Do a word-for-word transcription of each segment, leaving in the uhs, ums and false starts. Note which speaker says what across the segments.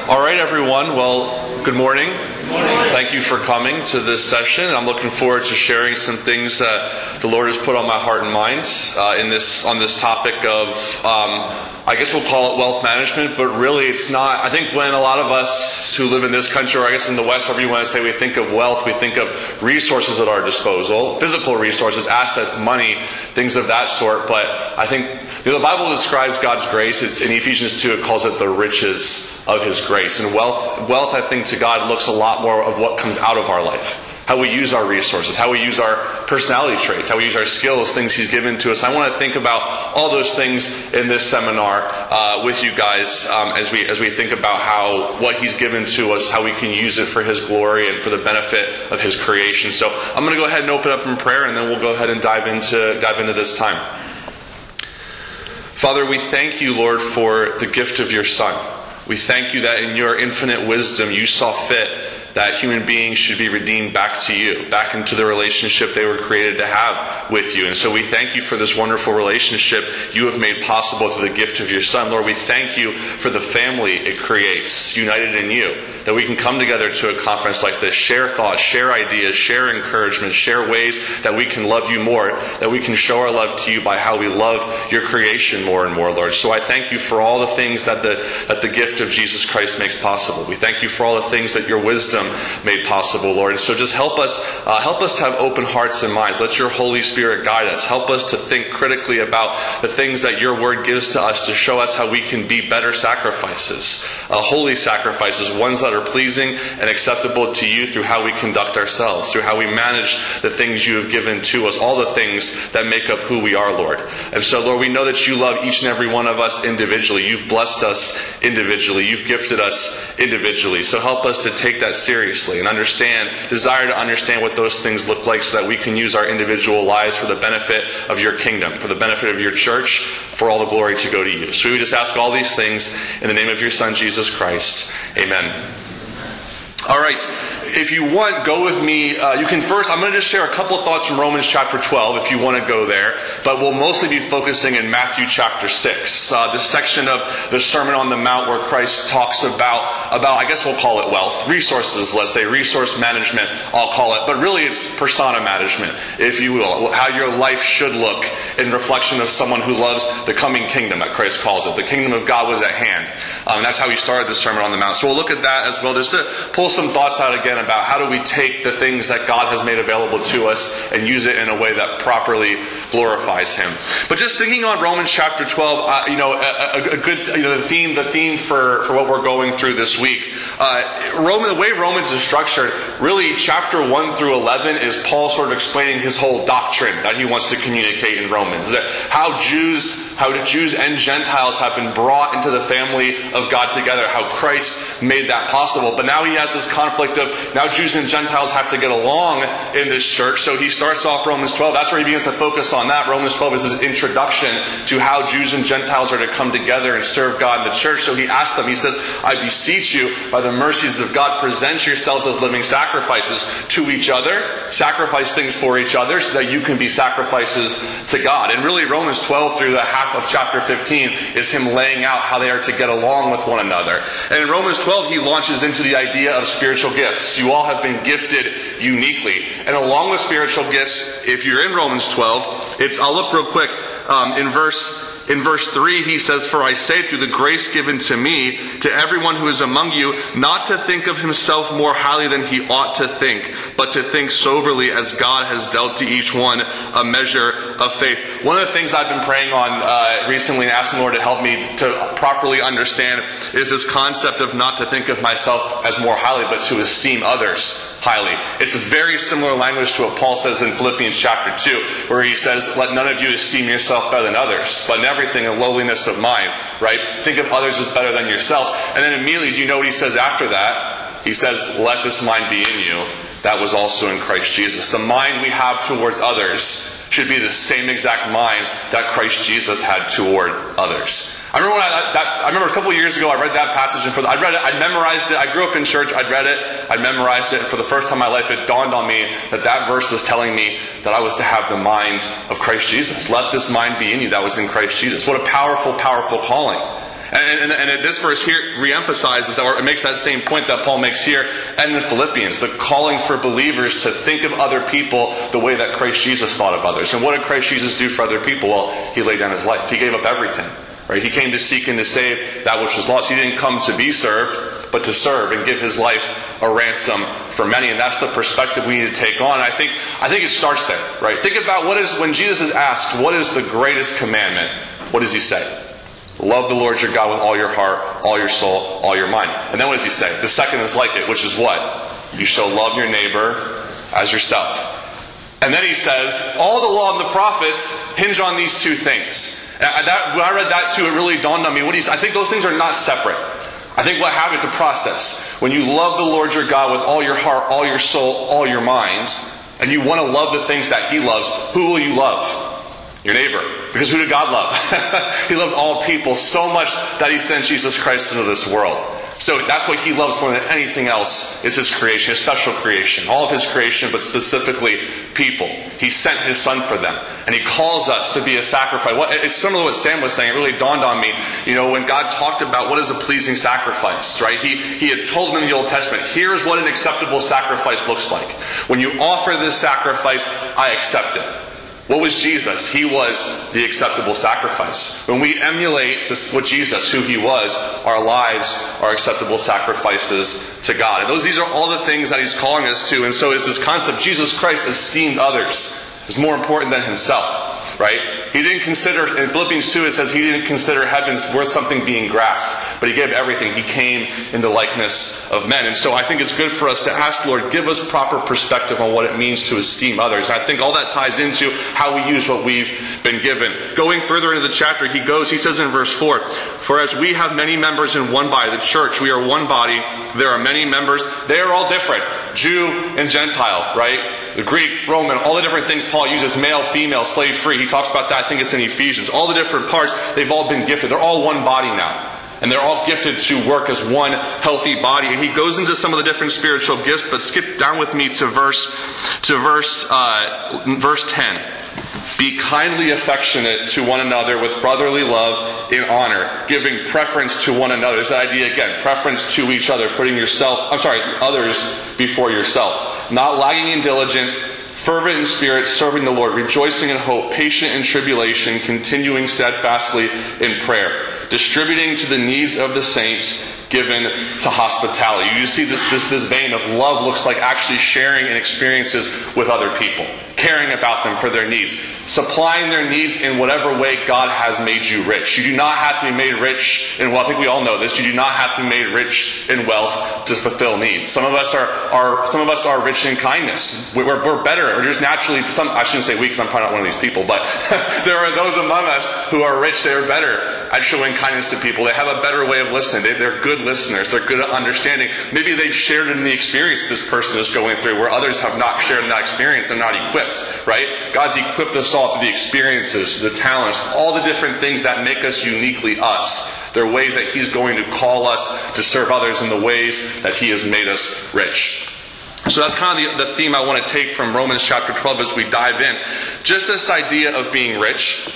Speaker 1: All right, everyone. Well, good morning. Good morning. Thank you for coming to this session. I'm looking forward to sharing some things that the Lord has put on my heart and mind uh, in this on this topic of, um, I guess we'll call it wealth management, but really it's not. I think when a lot of us who live in this country, or I guess in the West, whatever you want to say, we think of wealth, we think of resources at our disposal, physical resources, assets, money, things of that sort. But I think you know, the Bible describes God's grace. It's in Ephesians two, it calls it the riches of His grace. And wealth, wealth, I think, to God looks a lot more of what comes out of our life. How we use our resources, how we use our personality traits, how we use our skills, things He's given to us. I want to think about all those things in this seminar uh, with you guys um, as we as we think about how what He's given to us, how we can use it for His glory and for the benefit of His creation. So I'm going to go ahead and open up in prayer, and then we'll go ahead and dive into dive into this time. Father, we thank you, Lord, for the gift of your Son. We thank you that in your infinite wisdom you saw fit that human beings should be redeemed back to you, back into the relationship they were created to have with you. And so we thank you for this wonderful relationship you have made possible through the gift of your Son. Lord, we thank you for the family it creates, united in you, that we can come together to a conference like this, share thoughts, share ideas, share encouragement, share ways that we can love you more, that we can show our love to you by how we love your creation more and more, Lord. So I thank you for all the things that the, that the gift of Jesus Christ makes possible. We thank you for all the things that your wisdom made possible, Lord. And so just help us, uh, help us to have open hearts and minds. Let your Holy Spirit guide us. Help us to think critically about the things that your word gives to us to show us how we can be better sacrifices, uh, holy sacrifices, ones that are pleasing and acceptable to you through how we conduct ourselves, through how we manage the things you have given to us, all the things that make up who we are, Lord. And so, Lord, we know that you love each and every one of us individually. You've blessed us individually. You've gifted us individually. So help us to take that seriously and understand, desire to understand what those things look like so that we can use our individual lives for the benefit of your kingdom, for the benefit of your church, for all the glory to go to you. So we just ask all these things in the name of your Son, Jesus Christ. Amen. All right. If you want, go with me. Uh, you can first, I'm going to just share a couple of thoughts from Romans chapter twelve if you want to go there. But we'll mostly be focusing in Matthew chapter six. Uh, the section of the Sermon on the Mount where Christ talks about, about, I guess we'll call it wealth. Resources, let's say. Resource management, I'll call it. But really it's persona management, if you will. How your life should look in reflection of someone who loves the coming kingdom that Christ calls it. The kingdom of God was at hand. Um, that's how he started the Sermon on the Mount. So we'll look at that as well, just to pull some thoughts out again about how do we take the things that God has made available to us and use it in a way that properly glorifies Him. But just thinking on Romans chapter twelve, uh, you know, a, a, a good, you know, the theme, the theme for, for what we're going through this week. Uh, Roman, the way Romans is structured, really chapter one through eleven is Paul sort of explaining his whole doctrine that he wants to communicate in Romans. That how Jews, how the Jews and Gentiles have been brought into the family of God together, how Christ made that possible. But now he has this conflict of now Jews and Gentiles have to get along in this church. So he starts off Romans twelve. That's where he begins to focus on that. Romans twelve is his introduction to how Jews and Gentiles are to come together and serve God in the church. So he asks them, he says, I beseech you by the mercies of God, present yourselves as living sacrifices to each other. Sacrifice things for each other so that you can be sacrifices to God. And really Romans twelve through the half of chapter fifteen is him laying out how they are to get along with one another. And in Romans twelve he launches into the idea of spiritual gifts. You all have been gifted uniquely. And along with spiritual gifts, if you're in Romans twelve, it's, I'll look real quick, um, in verse In verse three, he says, For I say through the grace given to me, to everyone who is among you, not to think of himself more highly than he ought to think, but to think soberly as God has dealt to each one a measure of faith. One of the things I've been praying on uh, recently and asking the Lord to help me to properly understand is this concept of not to think of myself as more highly, but to esteem others highly. It's a very similar language to what Paul says in Philippians chapter two, where he says, let none of you esteem yourself better than others, but in everything a lowliness of mind, right? Think of others as better than yourself. And then immediately, do you know what he says after that? He says, let this mind be in you that was also in Christ Jesus. The mind we have towards others should be the same exact mind that Christ Jesus had toward others. I remember when I, that, I remember a couple of years ago I read that passage and for the, I read it, I memorized it. I grew up in church, I'd read it, I memorized it, and for the first time in my life it dawned on me that that verse was telling me that I was to have the mind of Christ Jesus. Let this mind be in you that was in Christ Jesus. What a powerful, powerful calling. And, and, and this verse here reemphasizes that, or it makes that same point that Paul makes here and in Philippians, the calling for believers to think of other people the way that Christ Jesus thought of others. And what did Christ Jesus do for other people? Well, he laid down his life. He gave up everything. Right? He came to seek and to save that which was lost. He didn't come to be served, but to serve and give his life a ransom for many. And that's the perspective we need to take on. I think I think it starts there. Right? Think about what is when Jesus is asked, what is the greatest commandment? What does he say? Love the Lord your God with all your heart, all your soul, all your mind. And then what does he say? The second is like it, which is what? You shall love your neighbor as yourself. And then he says, all the law and the prophets hinge on these two things. And that, when I read that too, it really dawned on me. What he's, I think those things are not separate. I think what happens is a process. When you love the Lord your God with all your heart, all your soul, all your mind, and you want to love the things that he loves, who will you love? Your neighbor. Because who did God love? He loved all people so much that he sent Jesus Christ into this world. So that's what he loves more than anything else, is his creation, his special creation. All of his creation, but specifically people. He sent his son for them. And he calls us to be a sacrifice. It's similar to what Sam was saying. It really dawned on me. You know, when God talked about what is a pleasing sacrifice, right? He, he had told them in the Old Testament, here's what an acceptable sacrifice looks like. When you offer this sacrifice, I accept it. What was Jesus? He was the acceptable sacrifice. When we emulate this, what Jesus, who he was, our lives are acceptable sacrifices to God. And those, these are all the things that he's calling us to. And so is this concept, Jesus Christ esteemed others is more important than himself, right? He didn't consider, in Philippians two it says he didn't consider heavens worth something being grasped, but he gave everything. He came in the likeness of men. And so I think it's good for us to ask the Lord, give us proper perspective on what it means to esteem others. And I think all that ties into how we use what we've been given. Going further into the chapter, he goes, he says in verse four, for as we have many members in one body, the church, we are one body, there are many members, they are all different. Jew and Gentile, right? The Greek, Roman, all the different things Paul uses, male, female, slave free. He talks about that, I think it's in Ephesians. All the different parts, they've all been gifted. They're all one body now. And they're all gifted to work as one healthy body. And he goes into some of the different spiritual gifts, but skip down with me to verse, to verse, uh, verse ten. Be kindly affectionate to one another with brotherly love in honor, giving preference to one another. There's that idea again, preference to each other, putting yourself, I'm sorry, others before yourself. Not lagging in diligence, fervent in spirit, serving the Lord, rejoicing in hope, patient in tribulation, continuing steadfastly in prayer, distributing to the needs of the saints, given to hospitality. You see this, this, this vein of love looks like actually sharing in experiences with other people, caring about them for their needs, supplying their needs in whatever way God has made you rich. You do not have to be made rich in wealth. I think we all know this. You do not have to be made rich in wealth to fulfill needs. Some of us are, are some of us are rich in kindness. We're, we're better. We're just naturally, some, I shouldn't say we because I'm probably not one of these people, but there are those among us who are rich. They are better at showing kindness to people. They have a better way of listening. They, they're good listeners. They're good at understanding. Maybe they've shared in the experience this person is going through where others have not shared in that experience. They're not equipped, right? God's equipped us all through the experiences, the talents, all the different things that make us uniquely us. There are ways that he's going to call us to serve others in the ways that he has made us rich. So that's kind of the, the theme I want to take from Romans chapter twelve as we dive in. Just this idea of being rich.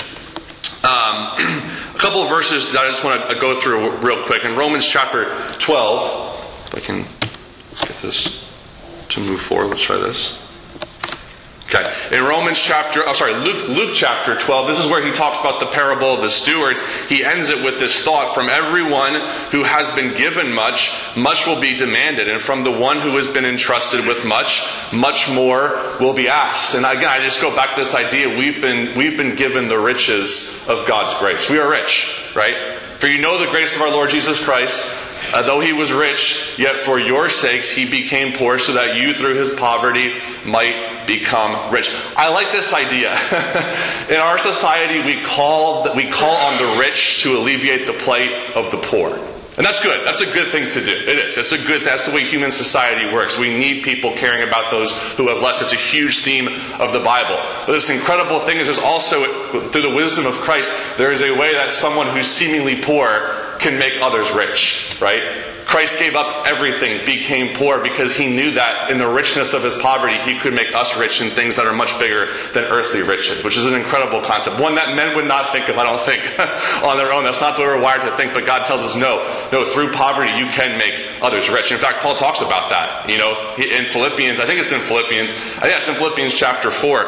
Speaker 1: Um, a couple of verses that I just want to go through real quick. In Romans chapter twelve, if I can let's get this to move forward. Let's try this. Okay. In Romans chapter, oh sorry, Luke, Luke chapter twelve, this is where he talks about the parable of the stewards. He ends it with this thought, from everyone who has been given much, much will be demanded. And from the one who has been entrusted with much, much more will be asked. And again, I just go back to this idea, we've been, we've been given the riches of God's grace. We are rich, right? For you know the grace of our Lord Jesus Christ, Uh, though he was rich, yet for your sakes he became poor, so that you through his poverty might become rich. I like this idea. In our society, we call we call on the rich to alleviate the plight of the poor. And that's good. That's a good thing to do. It is. It's a good, that's the way human society works. We need people caring about those who have less. It's a huge theme of the Bible. But this incredible thing is there's also, through the wisdom of Christ, there is a way that someone who's seemingly poor can make others rich, right? Christ gave up everything, became poor, because he knew that in the richness of his poverty, he could make us rich in things that are much bigger than earthly riches, which is an incredible concept. One that men would not think of, I don't think, on their own. That's not what we're wired to think, but God tells us, no, no, through poverty you can make others rich. In fact, Paul talks about that. You know, in Philippians, I think it's in Philippians, I think it's in Philippians chapter four.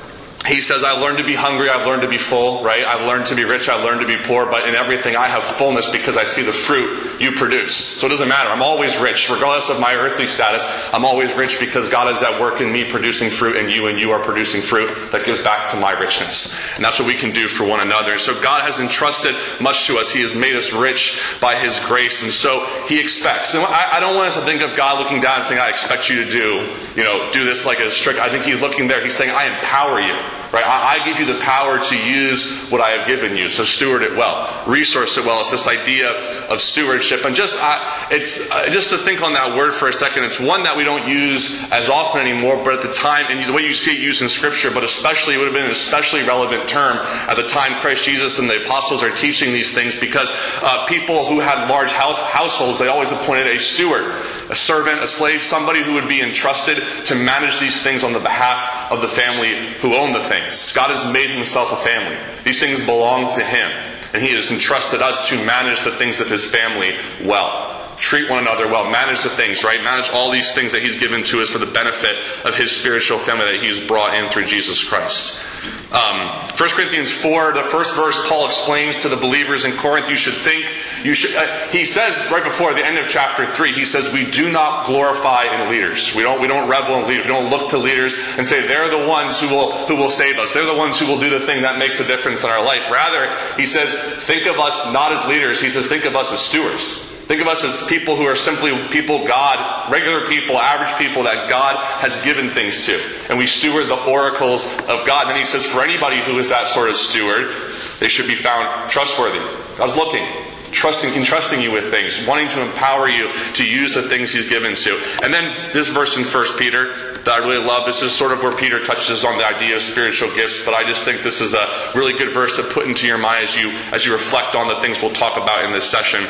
Speaker 1: He says, I learned to be hungry, I've learned to be full, right? I've learned to be rich, I've learned to be poor, but in everything I have fullness because I see the fruit you produce. So it doesn't matter. I'm always rich. Regardless of my earthly status, I'm always rich because God is at work in me producing fruit in you, and you are producing fruit that gives back to my richness. And that's what we can do for one another. And so God has entrusted much to us. He has made us rich by His grace. And so He expects. And I, I don't want us to think of God looking down and saying, I expect you to do, you know, do this like a strict. I think He's looking there. He's saying, I empower you. Right? I, I give you the power to use what I have given you. So steward it well. Resource it well. It's this idea of stewardship. And just, I, it's, uh, just to think on that word for a second, it's one that we don't use as often anymore, but at the time, and the way you see it used in Scripture, but especially, it would have been an especially relevant term at the time Christ Jesus and the apostles are teaching these things, because uh, people who had large house, households, they always appointed a steward, a servant, a slave, somebody who would be entrusted to manage these things on the behalf of the family who owned the things. God has made Himself a family. These things belong to Him. And He has entrusted us to manage the things of His family well. Treat one another well. Manage the things, right? Manage all these things that He's given to us for the benefit of His spiritual family that He's brought in through Jesus Christ. Um, First Corinthians four, the first verse, Paul explains to the believers in Corinth, you should think, you should, uh, he says right before the end of chapter three, he says, we do not glorify in leaders. We don't, we don't revel in leaders. We don't look to leaders and say they're the ones who will, who will save us. They're the ones who will do the thing that makes a difference in our life. Rather, he says, think of us not as leaders. He says, think of us as stewards. Think of us as people who are simply people God, regular people, average people that God has given things to. And we steward the oracles of God. And then he says, for anybody who is that sort of steward, they should be found trustworthy. God's looking, trusting, entrusting you with things, wanting to empower you to use the things He's given to. And then this verse in First Peter that I really love, this is sort of where Peter touches on the idea of spiritual gifts, but I just think this is a really good verse to put into your mind as you, as you reflect on the things we'll talk about in this session.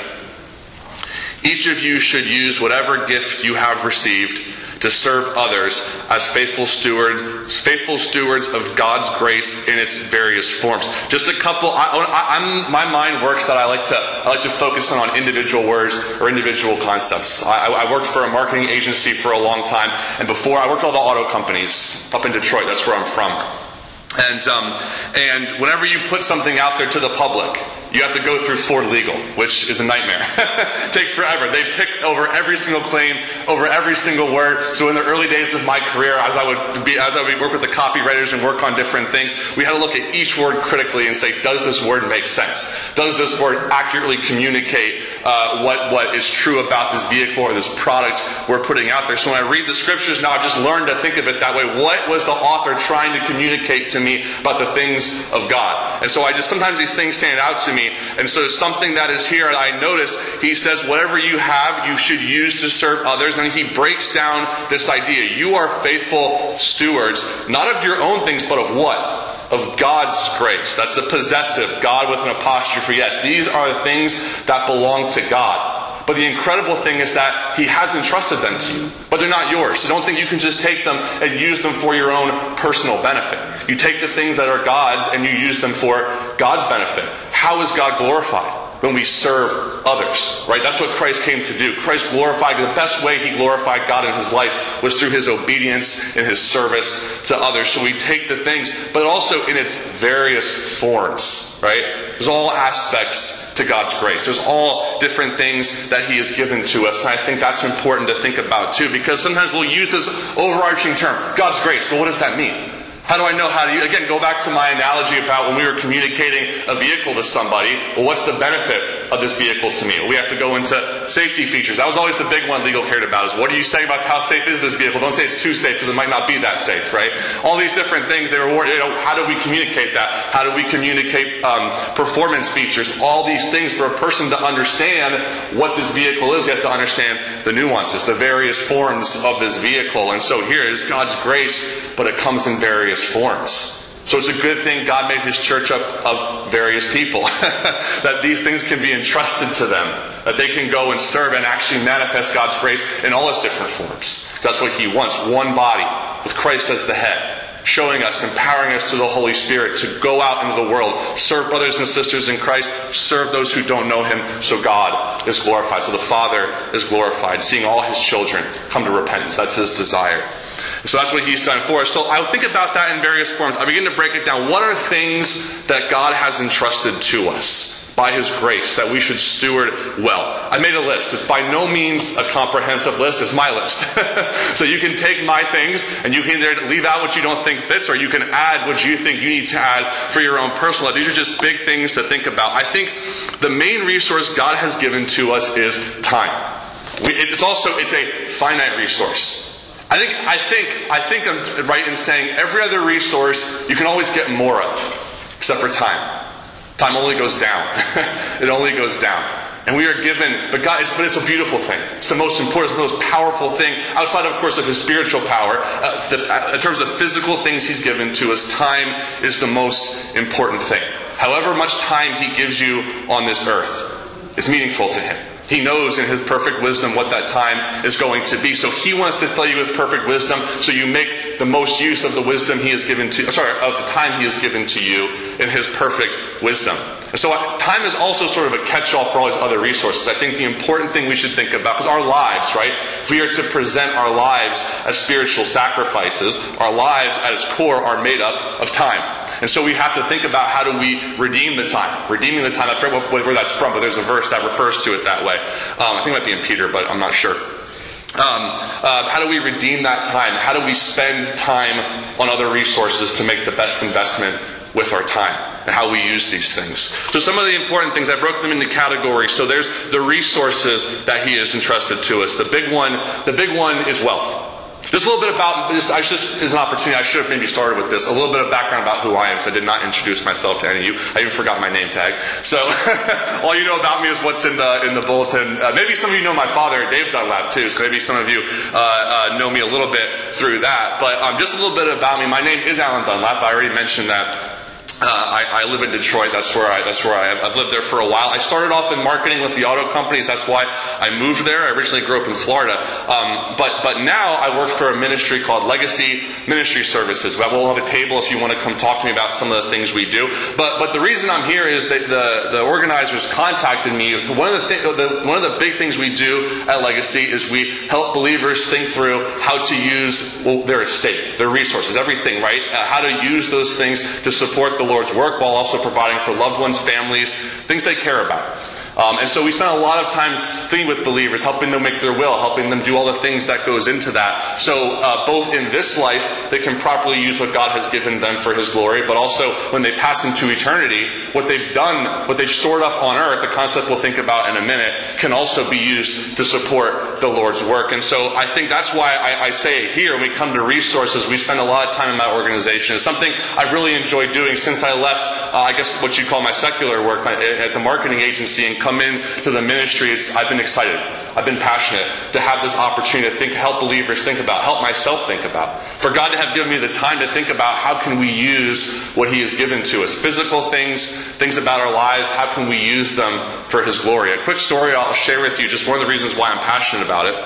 Speaker 1: Each of you should use whatever gift you have received to serve others as faithful stewards, faithful stewards of God's grace in its various forms. Just a couple. I, I, I'm, my mind works that I like to. I like to focus on individual words or individual concepts. I, I worked for a marketing agency for a long time, and before I worked for all the auto companies up in Detroit. That's where I'm from. And um, and whenever you put something out there to the public, you have to go through Ford Legal, which is a nightmare. It takes forever. They pick over every single claim, over every single word. So in the early days of my career, as I would be, as I would work with the copywriters and work on different things, we had to look at each word critically and say, does this word make sense? Does this word accurately communicate uh, what what is true about this vehicle or this product we're putting out there? So when I read the scriptures now, I've just learned to think of it that way. What was the author trying to communicate to me about the things of God? And so I just, sometimes these things stand out to me. And so something that is here, I notice, he says, whatever you have, you should use to serve others. And he breaks down this idea. You are faithful stewards, not of your own things, but of what? Of God's grace. That's the possessive, God with an apostrophe. Yes, these are the things that belong to God. But the incredible thing is that He has entrusted them to you. But they're not yours. So don't think you can just take them and use them for your own personal benefit. You take the things that are God's and you use them for God's benefit. How is God glorified? When we serve others, right? That's what Christ came to do. Christ glorified, the best way He glorified God in His life was through His obedience and His service to others. So we take the things, but also in its various forms, right? There's all aspects to God's grace. There's all different things that He has given to us. And I think that's important to think about too, because sometimes we'll use this overarching term, God's grace. Well, what does that mean? How do I know how to, again, go back to my analogy about when we were communicating a vehicle to somebody. Well, what's the benefit of this vehicle to me? We have to go into safety features. That was always the big one legal cared about, is what are you saying about how safe is this vehicle? Don't say it's too safe, because it might not be that safe, right? All these different things, they were, you know, how do we communicate that? How do we communicate um, performance features? All these things for a person to understand what this vehicle is. You have to understand the nuances, the various forms of this vehicle. And so here is God's grace, but it comes in various forms. So it's a good thing God made his church up of various people. That these things can be entrusted to them. That they can go and serve and actually manifest God's grace in all its different forms. That's what he wants. One body with Christ as the head. Showing us, empowering us through the Holy Spirit to go out into the world, serve brothers and sisters in Christ, serve those who don't know him, so God is glorified. So the Father is glorified, seeing all his children come to repentance. That's his desire. So that's what he's done for us. So I think about that in various forms. I begin to break it down. What are things that God has entrusted to us by his grace that we should steward well? I made a list. It's by no means a comprehensive list. It's my list. So you can take my things and you can either leave out what you don't think fits, or you can add what you think you need to add for your own personal life. These are just big things to think about. I think the main resource God has given to us is time. It's also, it's a finite resource. I think, I think, I think I'm right in saying every other resource you can always get more of, except for time. Time only goes down. It only goes down. And we are given, but God, it's, but it's a beautiful thing. It's the most important, it's the most powerful thing, outside of course of his spiritual power. Uh, the, uh, in terms of physical things he's given to us, time is the most important thing. However much time he gives you on this earth, it's meaningful to him. He knows in his perfect wisdom what that time is going to be. So he wants to fill you with perfect wisdom, so you make the most use of the wisdom he has given to, sorry, of the time he has given to you in his perfect wisdom. And so time is also sort of a catch-all for all these other resources. I think the important thing we should think about, because our lives, right? If we are to present our lives as spiritual sacrifices, our lives at its core are made up of time. And so we have to think about how do we redeem the time. Redeeming the time, I forget where that's from, but there's a verse that refers to it that way. Um, I think it might be in Peter, but I'm not sure. Um, uh, how do we redeem that time? How do we spend time on other resources to make the best investment with our time? And how we use these things. So some of the important things, I broke them into categories. So there's the resources that he has entrusted to us. The big one, the big one is wealth. Just a little bit about, this I just is an opportunity, I should have maybe started with this, a little bit of background about who I am, because I did not introduce myself to any of you. I even forgot my name tag. So, all you know about me is what's in the, in the bulletin. Uh, maybe some of you know my father, Dave Dunlap, too, so maybe some of you, uh, uh, know me a little bit through that. But, um, just a little bit about me. My name is Alan Dunlap. I already mentioned that. Uh, I, I live in Detroit. That's where I, that's where I, I've lived there for a while. I started off in marketing with the auto companies. That's why I moved there. I originally grew up in Florida. Um, but, but now I work for a ministry called Legacy Ministry Services. We'll have a table if you want to come talk to me about some of the things we do. But, but the reason I'm here is that the, the organizers contacted me. One of the, th- the, one of the big things we do at Legacy is we help believers think through how to use well, their estate, their resources, everything, right? Uh, how to use those things to support the Lord's work while also providing for loved ones, families, things they care about. Um, and so we spend a lot of time thinking with believers, helping them make their will, helping them do all the things that goes into that. So uh, both in this life, they can properly use what God has given them for his glory, but also when they pass into eternity, what they've done, what they've stored up on earth, the concept we'll think about in a minute, can also be used to support the Lord's work. And so I think that's why I, I say here, when we come to resources, we spend a lot of time in my organization. It's something I've really enjoyed doing since I left, uh, I guess what you call my secular work at the marketing agency and come in to the ministry. It's, I've been excited. I've been passionate to have this opportunity to think, help believers think about, help myself think about. For God to have given me the time to think about how can we use what he has given to us. Physical things, things about our lives, how can we use them for his glory. A quick story I'll share with you, just one of the reasons why I'm passionate about it.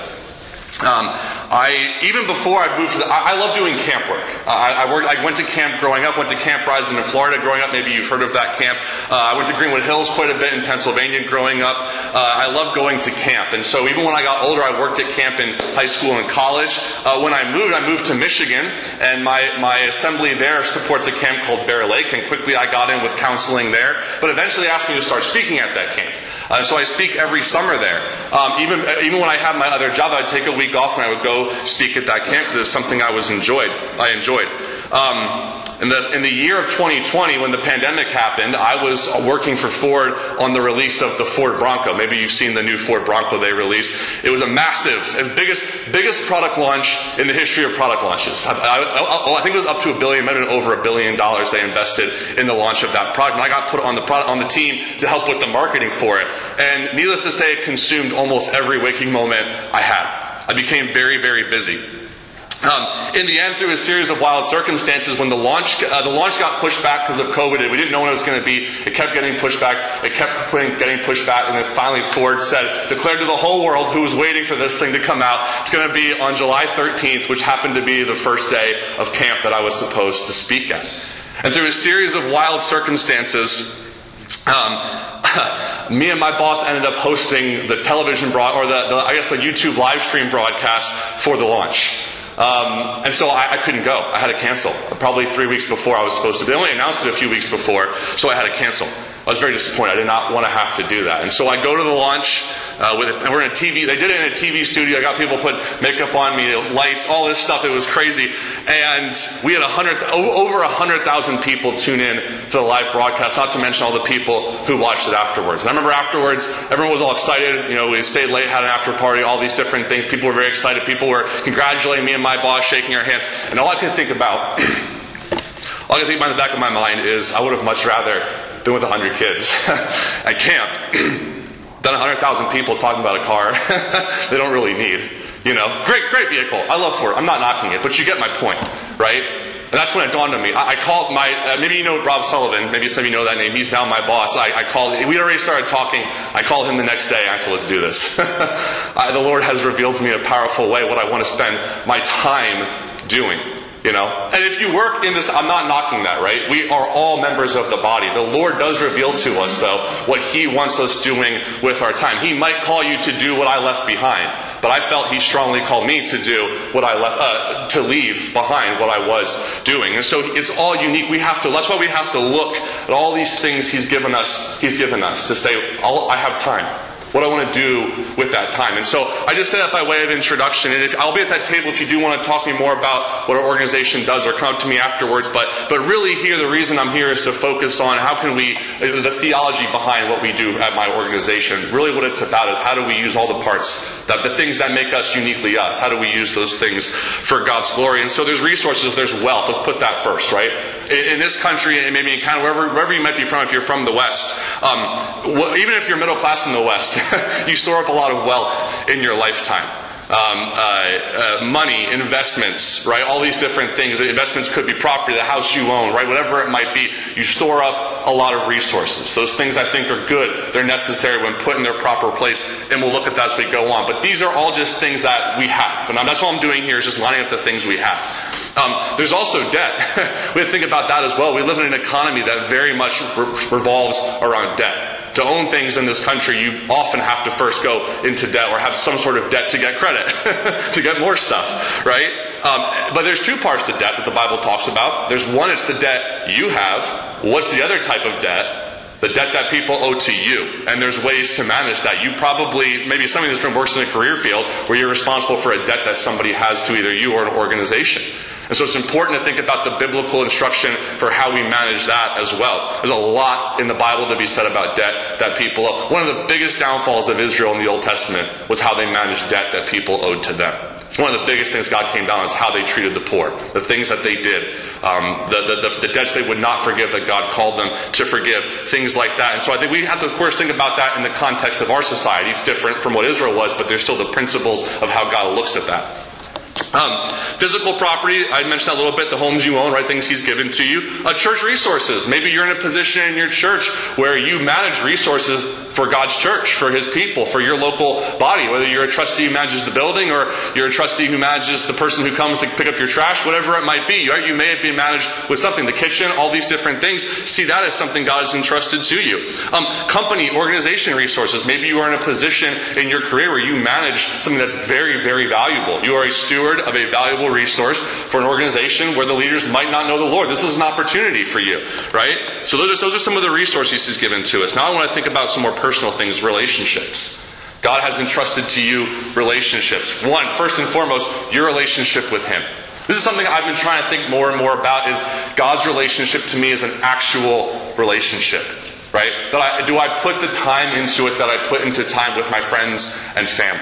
Speaker 1: Um, I, even before I moved to the, I, I love doing camp work. Uh, I, I worked, I went to camp growing up, went to Camp Rising in Florida growing up. Maybe you've heard of that camp. Uh, I went to Greenwood Hills quite a bit in Pennsylvania growing up. Uh, I love going to camp. And so even when I got older, I worked at camp in high school and college. Uh, when I moved, I moved to Michigan, and my, my assembly there supports a camp called Bear Lake, and quickly I got in with counseling there, but eventually asked me to start speaking at that camp. Uh, so I speak every summer there. Um, even even when I have my other job, I'd take a week off and I would go speak at that camp because it's something I was enjoyed. I enjoyed. Um, in the in the year of twenty twenty, when the pandemic happened, I was working for Ford on the release of the Ford Bronco. Maybe you've seen the new Ford Bronco they released. It was a massive, biggest biggest product launch in the history of product launches. I, I, I think it was up to a billion, maybe over a billion dollars they invested in the launch of that product. And I got put on the product on the team to help with the marketing for it. And needless to say, it consumed almost every waking moment I had. I became very, very busy. Um, in the end, through a series of wild circumstances, when the launch uh, the launch got pushed back because of COVID, we didn't know when it was going to be. It kept getting pushed back. It kept putting, getting pushed back, and then finally Ford said, declared to the whole world who was waiting for this thing to come out, it's going to be on July thirteenth, which happened to be the first day of camp that I was supposed to speak at. And through a series of wild circumstances, um, me and my boss ended up hosting the television broad, or the, the I guess the YouTube live stream broadcast for the launch. Um, and so I, I couldn't go. I had to cancel. Probably three weeks before I was supposed to. They only announced it a few weeks before, so I had to cancel. I was very disappointed. I did not want to have to do that. And so I go to the launch, uh, with, and we're in a T V, they did it in a T V studio. I got people put makeup on me, lights, all this stuff. It was crazy. And we had a hundred, over a hundred thousand people tune in to the live broadcast, not to mention all the people who watched it afterwards. And I remember afterwards, everyone was all excited. You know, we stayed late, had an after party, all these different things. People were very excited. People were congratulating me and my boss, shaking our hand. And all I could think about, all I could think about in the back of my mind is I would have much rather been with a hundred kids at camp than a hundred thousand people talking about a car they don't really need. You know, great, great vehicle. I love Ford. I'm not knocking it, but you get my point, right? And that's when it dawned on me. I, I called my, uh, maybe you know Rob Sullivan. Maybe some of you know that name. He's now my boss. I, I called, we already started talking. I called him the next day. I said, let's do this. I, the Lord has revealed to me in a powerful way what I want to spend my time doing. You know, and if you work in this, I'm not knocking that, right? We are all members of the body. The Lord does reveal to us, though, what He wants us doing with our time. He might call you to do what I left behind, but I felt He strongly called me to do what I left, uh, to leave behind what I was doing. And so it's all unique. We have to, that's why we have to look at all these things He's given us, He's given us to say, I'll, I have time. What I want to do with that time. And so I just say that by way of introduction. And if, I'll be at that table if you do want to talk to me more about what our organization does, or come up to me afterwards. But but really here, the reason I'm here is to focus on how can we, the theology behind what we do at my organization. Really what it's about is how do we use all the parts, that the things that make us uniquely us. How do we use those things for God's glory? And so there's resources, there's wealth. Let's put that first, right? In, in this country, and maybe in Canada, wherever, wherever you might be from, if you're from the West, um, wh- even if you're middle class in the West, you store up a lot of wealth in your lifetime. Um, uh, uh, money, investments, right? All these different things. Investments could be property, the house you own, right? Whatever it might be. You store up a lot of resources. Those things I think are good. They're necessary when put in their proper place, and we'll look at that as we go on. But these are all just things that we have. And that's what I'm doing here, is just lining up the things we have. Um, there's also debt. We have to think about that as well. We live in an economy that very much re- revolves around debt. To own things in this country, you often have to first go into debt or have some sort of debt to get credit, to get more stuff, right? Um, but there's two parts to debt that the Bible talks about. There's one, it's the debt you have. What's the other type of debt? The debt that people owe to you. And there's ways to manage that. You probably, maybe somebody that's works in a career field where you're responsible for a debt that somebody has to either you or an organization. And so it's important to think about the biblical instruction for how we manage that as well. There's a lot in the Bible to be said about debt that people owe. One of the biggest downfalls of Israel in the Old Testament was how they managed debt that people owed to them. It's one of the biggest things God came down on, is how they treated the poor. The things that they did. Um, the, the, the, the debts they would not forgive that God called them to forgive. Things like that. And so I think we have to, of course, think about that in the context of our society. It's different from what Israel was, but there's still the principles of how God looks at that. Um, physical property, I mentioned that a little bit, the homes you own, right, things He's given to you. Uh, church resources. Maybe you're in a position in your church where you manage resources for God's church, for His people, for your local body. Whether you're a trustee who manages the building, or you're a trustee who manages the person who comes to pick up your trash, whatever it might be. Right? You may have been managed with something, the kitchen, all these different things. See that as something God has entrusted to you. Um, company, organization resources. Maybe you are in a position in your career where you manage something that's very, very valuable. You are a steward of a valuable resource for an organization where the leaders might not know the Lord. This is an opportunity for you, right? So those are, those are some of the resources He's given to us. Now I want to think about some more personal things, relationships. God has entrusted to you relationships. One, first and foremost, your relationship with Him. This is something I've been trying to think more and more about, is God's relationship to me is an actual relationship, right? That I, do I put the time into it that I put into time with my friends and family?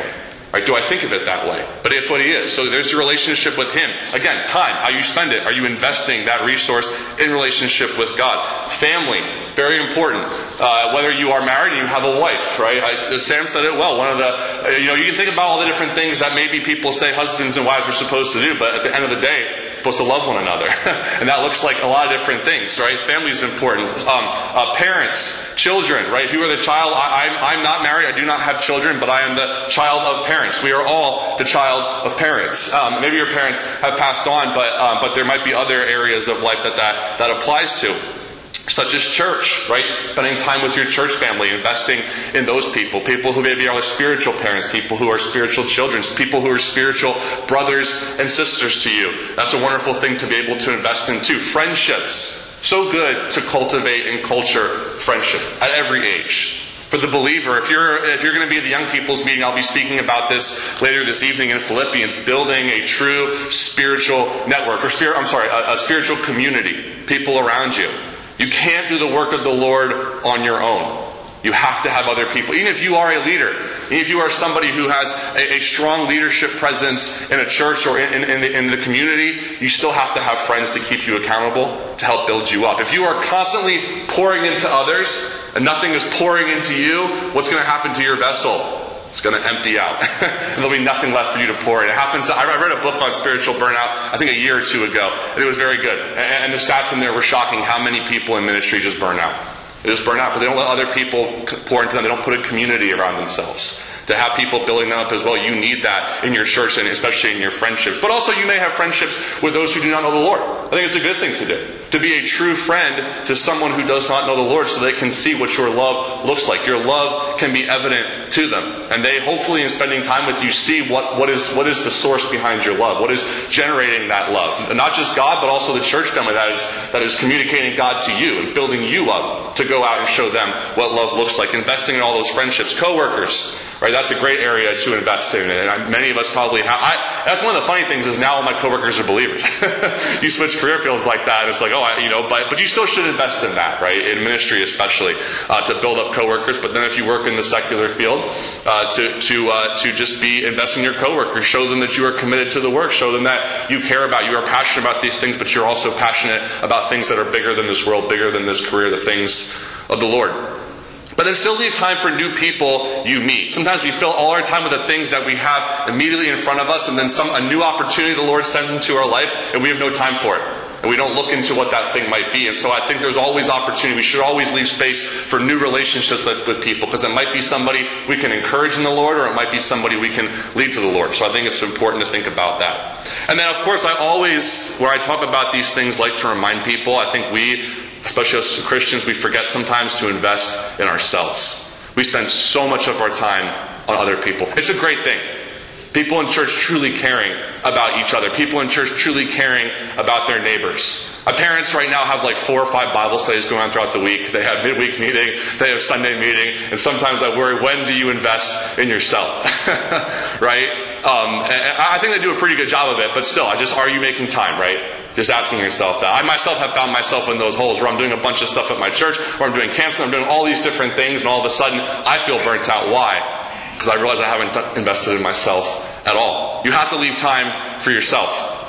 Speaker 1: Right? Do I think of it that way? But it's what he is. So there's your relationship with him. Again, time, how you spend it. Are you investing that resource in relationship with God? Family, very important. Uh, whether you are married and you have a wife, right? I, Sam said it well. One of the, uh, you know, you can think about all the different things that maybe people say husbands and wives are supposed to do, but at the end of the day, you're supposed to love one another. And that looks like a lot of different things, right? Family is important. Um, uh, parents, children, right? If you are the child, I, I'm, I'm not married, I do not have children, but I am the child of parents. We are all the child of parents. Um, maybe your parents have passed on, but um, but there might be other areas of life that, that that applies to, such as church, right? Spending time with your church family, investing in those people, people who maybe are spiritual parents, people who are spiritual children, people who are spiritual brothers and sisters to you. That's a wonderful thing to be able to invest in too. Friendships. So good to cultivate and culture friendships at every age. For the believer, if you're if you're going to be at the young people's meeting, I'll be speaking about this later this evening in Philippians, building a true spiritual network, or spirit, I'm sorry, a, a spiritual community, people around you. You can't do the work of the Lord on your own. You have to have other people. Even if you are a leader, even if you are somebody who has a, a strong leadership presence in a church or in, in, in, the, in the community, you still have to have friends to keep you accountable, to help build you up. If you are constantly pouring into others and nothing is pouring into you, what's going to happen to your vessel? It's going to empty out. And there'll be nothing left for you to pour in. It happens. I read a book on spiritual burnout, I think a year or two ago, and it was very good. And the stats in there were shocking how many people in ministry just burn out. They just burn out because they don't let other people pour into them. They don't put a community around themselves. To have people building them up as well, you need that in your church and especially in your friendships. But also you may have friendships with those who do not know the Lord. I think it's a good thing to do. To be a true friend to someone who does not know the Lord so they can see what your love looks like. Your love can be evident to them. And they hopefully in spending time with you see what, what is what is the source behind your love. What is generating that love. And not just God, but also the church family that is, that is communicating God to you and building you up to go out and show them what love looks like. Investing in all those friendships. Co-workers. Right, that's a great area to invest in, and I, many of us probably have. I, that's one of the funny things is now all my coworkers are believers. You switch career fields like that, it's like, oh, I, you know, but but you still should invest in that, right? In ministry, especially uh, to build up coworkers. But then if you work in the secular field, uh, to to uh, to just be investing in your coworkers, show them that you are committed to the work, show them that you care about, you are passionate about these things, but you're also passionate about things that are bigger than this world, bigger than this career, the things of the Lord. But then still leave time for new people you meet. Sometimes we fill all our time with the things that we have immediately in front of us, and then some a new opportunity the Lord sends into our life, and we have no time for it. And we don't look into what that thing might be. And so I think there's always opportunity. We should always leave space for new relationships with, with people, because it might be somebody we can encourage in the Lord, or it might be somebody we can lead to the Lord. So I think it's important to think about that. And then of course I always, where I talk about these things, like to remind people, I think we, especially as Christians, we forget sometimes to invest in ourselves. We spend so much of our time on other people. It's a great thing. People in church truly caring about each other. People in church truly caring about their neighbors. My parents right now have like four or five Bible studies going on throughout the week. They have midweek meeting, they have Sunday meeting, and sometimes I worry, when do you invest in yourself? Right? Um, and I think they do a pretty good job of it, but still, I just, are you making time, right? Just asking yourself that. I myself have found myself in those holes where I'm doing a bunch of stuff at my church, or I'm doing camps, and I'm doing all these different things, and all of a sudden, I feel burnt out. Why? Because I realize I haven't invested in myself at all. You have to leave time for yourself.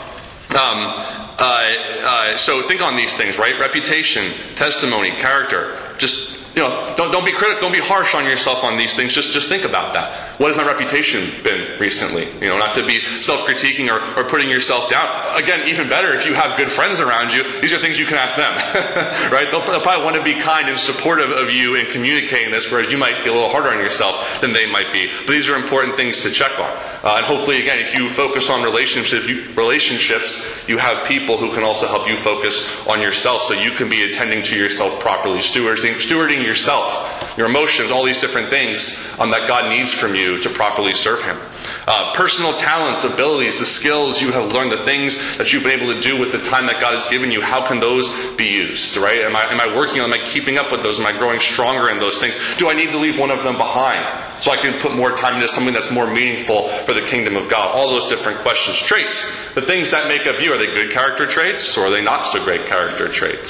Speaker 1: Um, uh, uh, so think on these things, right? Reputation, testimony, character. Just, you know, don't don't be critical, don't be harsh on yourself on these things. Just just think about that. What has my reputation been recently? You know, not to be self-critiquing or, or putting yourself down. Again, even better if you have good friends around you. These are things you can ask them, right? They'll, they'll probably want to be kind and supportive of you in communicating this, whereas you might be a little harder on yourself than they might be. But these are important things to check on. Uh, and hopefully, again, if you focus on relationships, you, relationships, you have people who can also help you focus on yourself, so you can be attending to yourself properly, stewarding, stewarding yourself, your emotions, all these different things um, that God needs from you to properly serve Him. Uh, personal talents, abilities, the skills you have learned, the things that you've been able to do with the time that God has given you, how can those be used, right? Am I, am I working on, am I keeping up with those? Am I growing stronger in those things? Do I need to leave one of them behind so I can put more time into something that's more meaningful for the kingdom of God? All those different questions. Traits, the things that make up you, are they good character traits or are they not so great character traits?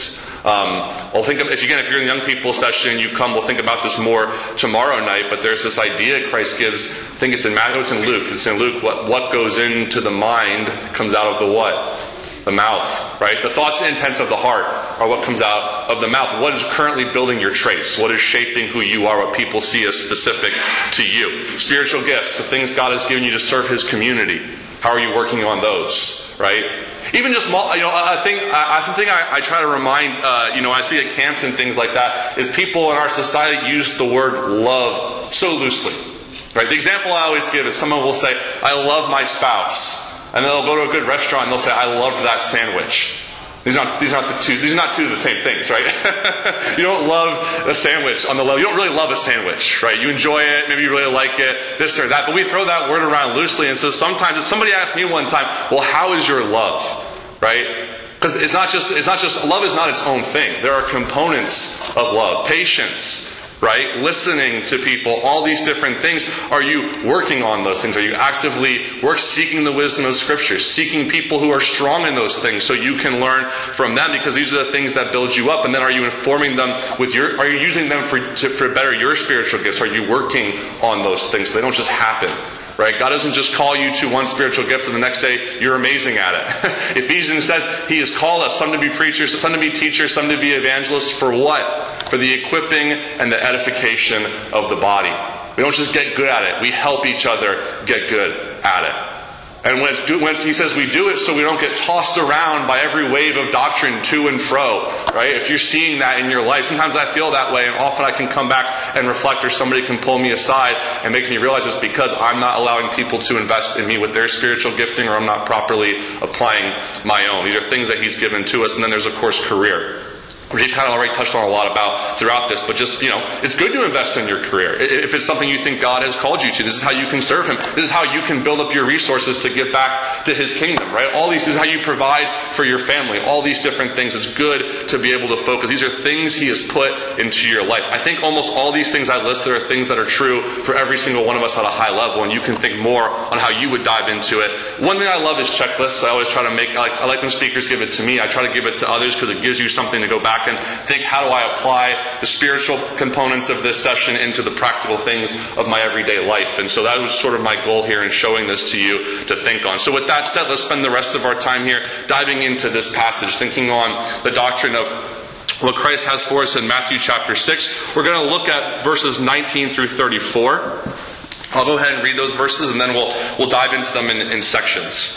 Speaker 1: Um, well, think of, if again, if you're in the young people session, you come, we'll think about this more tomorrow night, but there's this idea Christ gives, I think it's in Matthew, it's in Luke, it's in Luke, what, what goes into the mind comes out of the what? The mouth, right? The thoughts and intents of the heart are what comes out of the mouth. What is currently building your traits? What is shaping who you are? What people see as specific to you? Spiritual gifts, the things God has given you to serve His community. How are you working on those, right? Even just, you know, I think, I, something I, I try to remind, uh, you know, I speak at camps and things like that, is people in our society use the word love so loosely, right? The example I always give is someone will say, I love my spouse. And they'll go to a good restaurant and they'll say, I love that sandwich. These aren't, these aren't the two, these are not two of the same things, right? You don't love a sandwich on the level, you don't really love a sandwich, right? You enjoy it, maybe you really like it, this or that, but we throw that word around loosely, and so sometimes, if somebody asked me one time, well, how is your love? Right? Because it's not just, it's not just, love is not its own thing. There are components of love. Patience, right? Listening to people, all these different things. Are you working on those things? Are you actively work seeking the wisdom of Scripture, seeking people who are strong in those things so you can learn from them, because these are the things that build you up? And then are you informing them with your, are you using them for, to, for better your spiritual gifts? Are you working on those things so they don't just happen? Right? God doesn't just call you to one spiritual gift and the next day you're amazing at it. Ephesians says He has called us, some to be preachers, some to be teachers, some to be evangelists. For what? For the equipping and the edification of the body. We don't just get good at it. We help each other get good at it. And when, it's do, when He says we do it so we don't get tossed around by every wave of doctrine to and fro, right? If you're seeing that in your life, sometimes I feel that way, and often I can come back and reflect, or somebody can pull me aside and make me realize it's because I'm not allowing people to invest in me with their spiritual gifting, or I'm not properly applying my own. These are things that He's given to us. And then there's, of course, career, which you've kind of already touched on a lot about throughout this, but just, you know, it's good to invest in your career. If it's something you think God has called you to, this is how you can serve Him. This is how you can build up your resources to give back to His kingdom, right? All these, this is how you provide for your family. All these different things. It's good to be able to focus. These are things He has put into your life. I think almost all these things I listed are things that are true for every single one of us at a high level, and you can think more on how you would dive into it. One thing I love is checklists. I always try to make, I like, I like when speakers give it to me. I try to give it to others because it gives you something to go back and think, how do I apply the spiritual components of this session into the practical things of my everyday life? And so that was sort of my goal here in showing this to you to think on. So with that said, let's spend the rest of our time here diving into this passage, thinking on the doctrine of what Christ has for us in Matthew chapter six. We're going to look at verses nineteen through thirty-four. I'll go ahead and read those verses, and then we'll we'll dive into them in, in sections.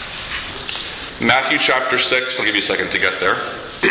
Speaker 1: Matthew chapter six, I'll give you a second to get there.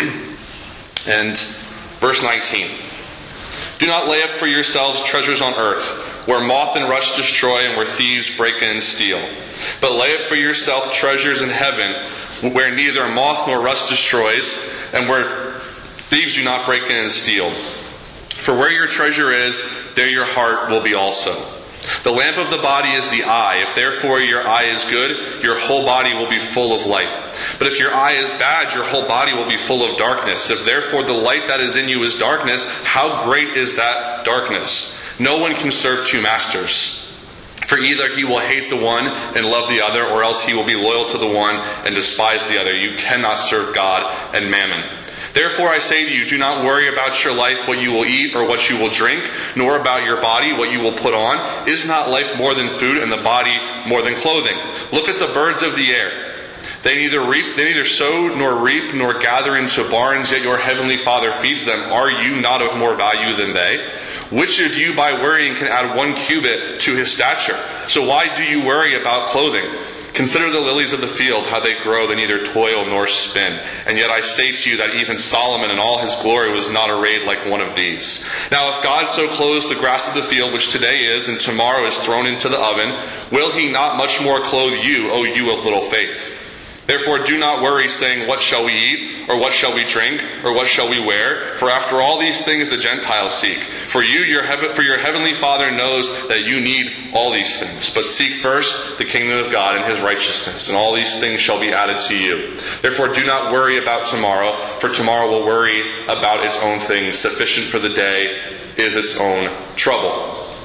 Speaker 1: And verse nineteen. Do not lay up for yourselves treasures on earth, where moth and rust destroy and where thieves break in and steal. But lay up for yourself treasures in heaven, where neither moth nor rust destroys, and where thieves do not break in and steal. For where your treasure is, there your heart will be also. The lamp of the body is the eye. If therefore your eye is good, your whole body will be full of light. But if your eye is bad, your whole body will be full of darkness. If therefore the light that is in you is darkness, how great is that darkness? No one can serve two masters. For either he will hate the one and love the other, or else he will be loyal to the one and despise the other. You cannot serve God and mammon. Therefore I say to you, do not worry about your life, what you will eat or what you will drink, nor about your body, what you will put on. Is not life more than food, and the body more than clothing? Look at the birds of the air. They neither reap, they neither sow nor reap nor gather into barns, yet your heavenly Father feeds them. Are you not of more value than they? Which of you by worrying can add one cubit to his stature? So why do you worry about clothing? Consider the lilies of the field, how they grow, they neither toil nor spin. And yet I say to you that even Solomon in all his glory was not arrayed like one of these. Now if God so clothes the grass of the field, which today is and tomorrow is thrown into the oven, will he not much more clothe you, O you of little faith? Therefore do not worry, saying, what shall we eat? Or what shall we drink? Or what shall we wear? For after all these things the Gentiles seek. For you, your heaven, for your heavenly Father knows that you need all these things. But seek first the kingdom of God and his righteousness, and all these things shall be added to you. Therefore do not worry about tomorrow, for tomorrow will worry about its own things. Sufficient for the day is its own trouble.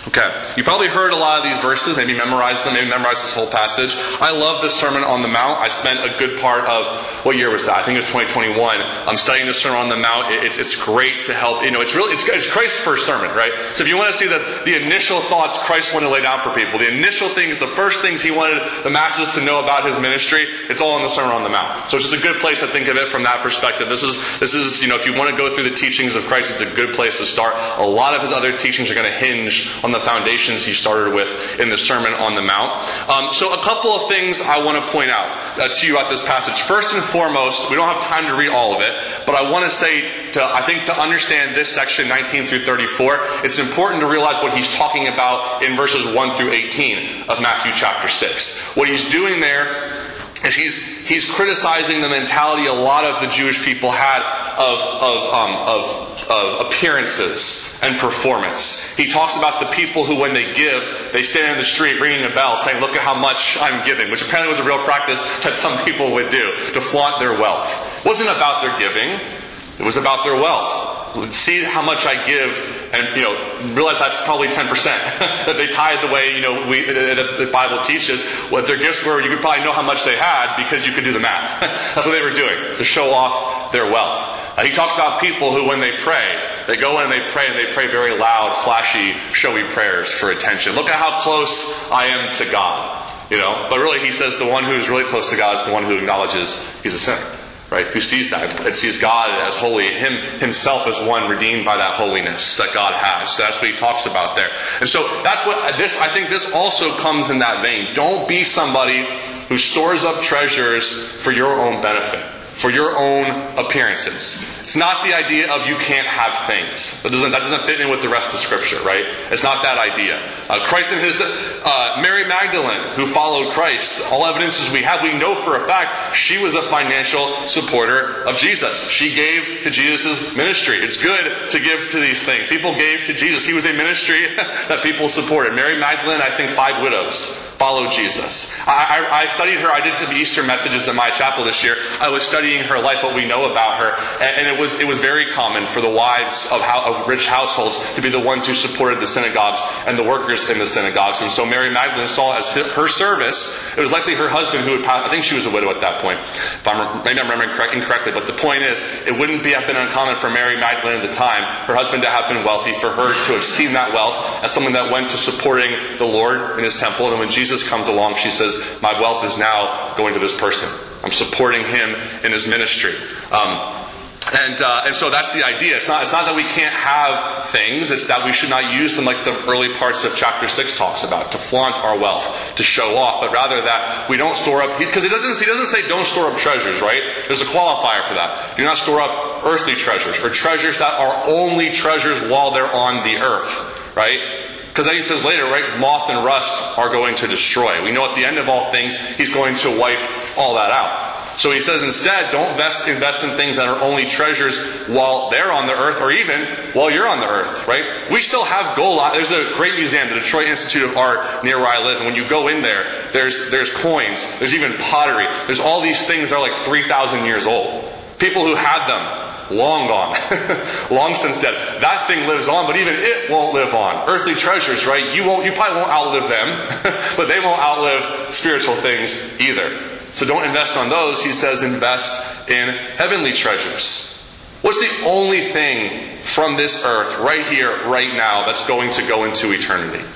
Speaker 1: Okay, you probably heard a lot of these verses, maybe memorized them, maybe memorized this whole passage. I love this Sermon on the Mount. I spent a good part of, what year was that? I think it was twenty twenty-one. I'm studying the Sermon on the Mount. It's, it's great to help, you know, it's really, it's, it's Christ's first sermon, right? So if you want to see the, the initial thoughts Christ wanted to lay down for people, the initial things, the first things he wanted the masses to know about his ministry, it's all in the Sermon on the Mount. So it's just a good place to think of it from that perspective. This is, this is, you know, if you want to go through the teachings of Christ, it's a good place to start. A lot of his other teachings are going to hinge on the foundations he started with in the Sermon on the Mount. Um, so a couple of things I want to point out uh, to you about this passage. First and foremost, we don't have time to read all of it, but I want to say, to, I think to understand this section, nineteen through thirty-four, it's important to realize what he's talking about in verses one through eighteen of Matthew chapter six. What he's doing there is he's he's criticizing the mentality a lot of the Jewish people had of of um, of of appearances and performance. He talks about the people who, when they give, they stand in the street ringing a bell saying, "Look at how much I'm giving," which apparently was a real practice that some people would do to flaunt their wealth. It wasn't about their giving. It was about their wealth. See how much I give, and, you know, realize that's probably ten percent. That they tithe the way, you know, we, the, the Bible teaches. What their gifts were, you could probably know how much they had because you could do the math. That's what they were doing, to show off their wealth. Uh, he talks about people who, when they pray, they go in and they pray, and they pray very loud, flashy, showy prayers for attention. Look at how close I am to God. You know, but really he says the one who's really close to God is the one who acknowledges he's a sinner. Right? Who sees that and sees God as holy, him himself as one redeemed by that holiness that God has. So that's what he talks about there. And so that's what this, I think this also comes in that vein. Don't be somebody who stores up treasures for your own benefit, for your own appearances. It's not the idea of you can't have things. That doesn't, that doesn't fit in with the rest of Scripture, right? It's not that idea. Uh, Christ and his, uh, Mary Magdalene, who followed Christ, all evidences we have, we know for a fact she was a financial supporter of Jesus. She gave to Jesus' ministry. It's good to give to these things. People gave to Jesus. He was a ministry that people supported. Mary Magdalene, I think five widows followed Jesus. I, I, I studied her. I did some Easter messages in my chapel this year. I was studying her life, what we know about her, and, and it was it was very common for the wives of, how, of rich households to be the ones who supported the synagogues and the workers in the synagogues. And so Mary Magdalene saw as her service, it was likely her husband who had passed. I think she was a widow at that point, if I'm maybe I'm remembering correct, incorrectly. But the point is, it wouldn't be have been uncommon for Mary Magdalene at the time, her husband to have been wealthy, for her to have seen that wealth as something that went to supporting the Lord in His temple. And when Jesus comes along, she says, "My wealth is now going to this person. I'm supporting him in his ministry." Um, and uh, and so that's the idea. It's not it's not that we can't have things. It's that we should not use them like the early parts of chapter six talks about, to flaunt our wealth, to show off, but rather that we don't store up. Because he doesn't he doesn't say don't store up treasures, right? There's a qualifier for that. Do not store up earthly treasures, or treasures that are only treasures while they're on the earth, right? Because then he says later, right, moth and rust are going to destroy. We know at the end of all things, he's going to wipe all that out. So he says instead, don't invest, invest in things that are only treasures while they're on the earth, or even while you're on the earth, right? We still have gold. There's a great museum, the Detroit Institute of Art, near where I live. And when you go in there, there's there's coins, there's even pottery. There's all these things that are like three thousand years old. People who had them, long gone, long since dead. That thing lives on, but even it won't live on. Earthly treasures, right? You won't, you probably won't outlive them, but they won't outlive spiritual things either. So don't invest on those. He says invest in heavenly treasures. What's the only thing from this earth, right here, right now, that's going to go into eternity?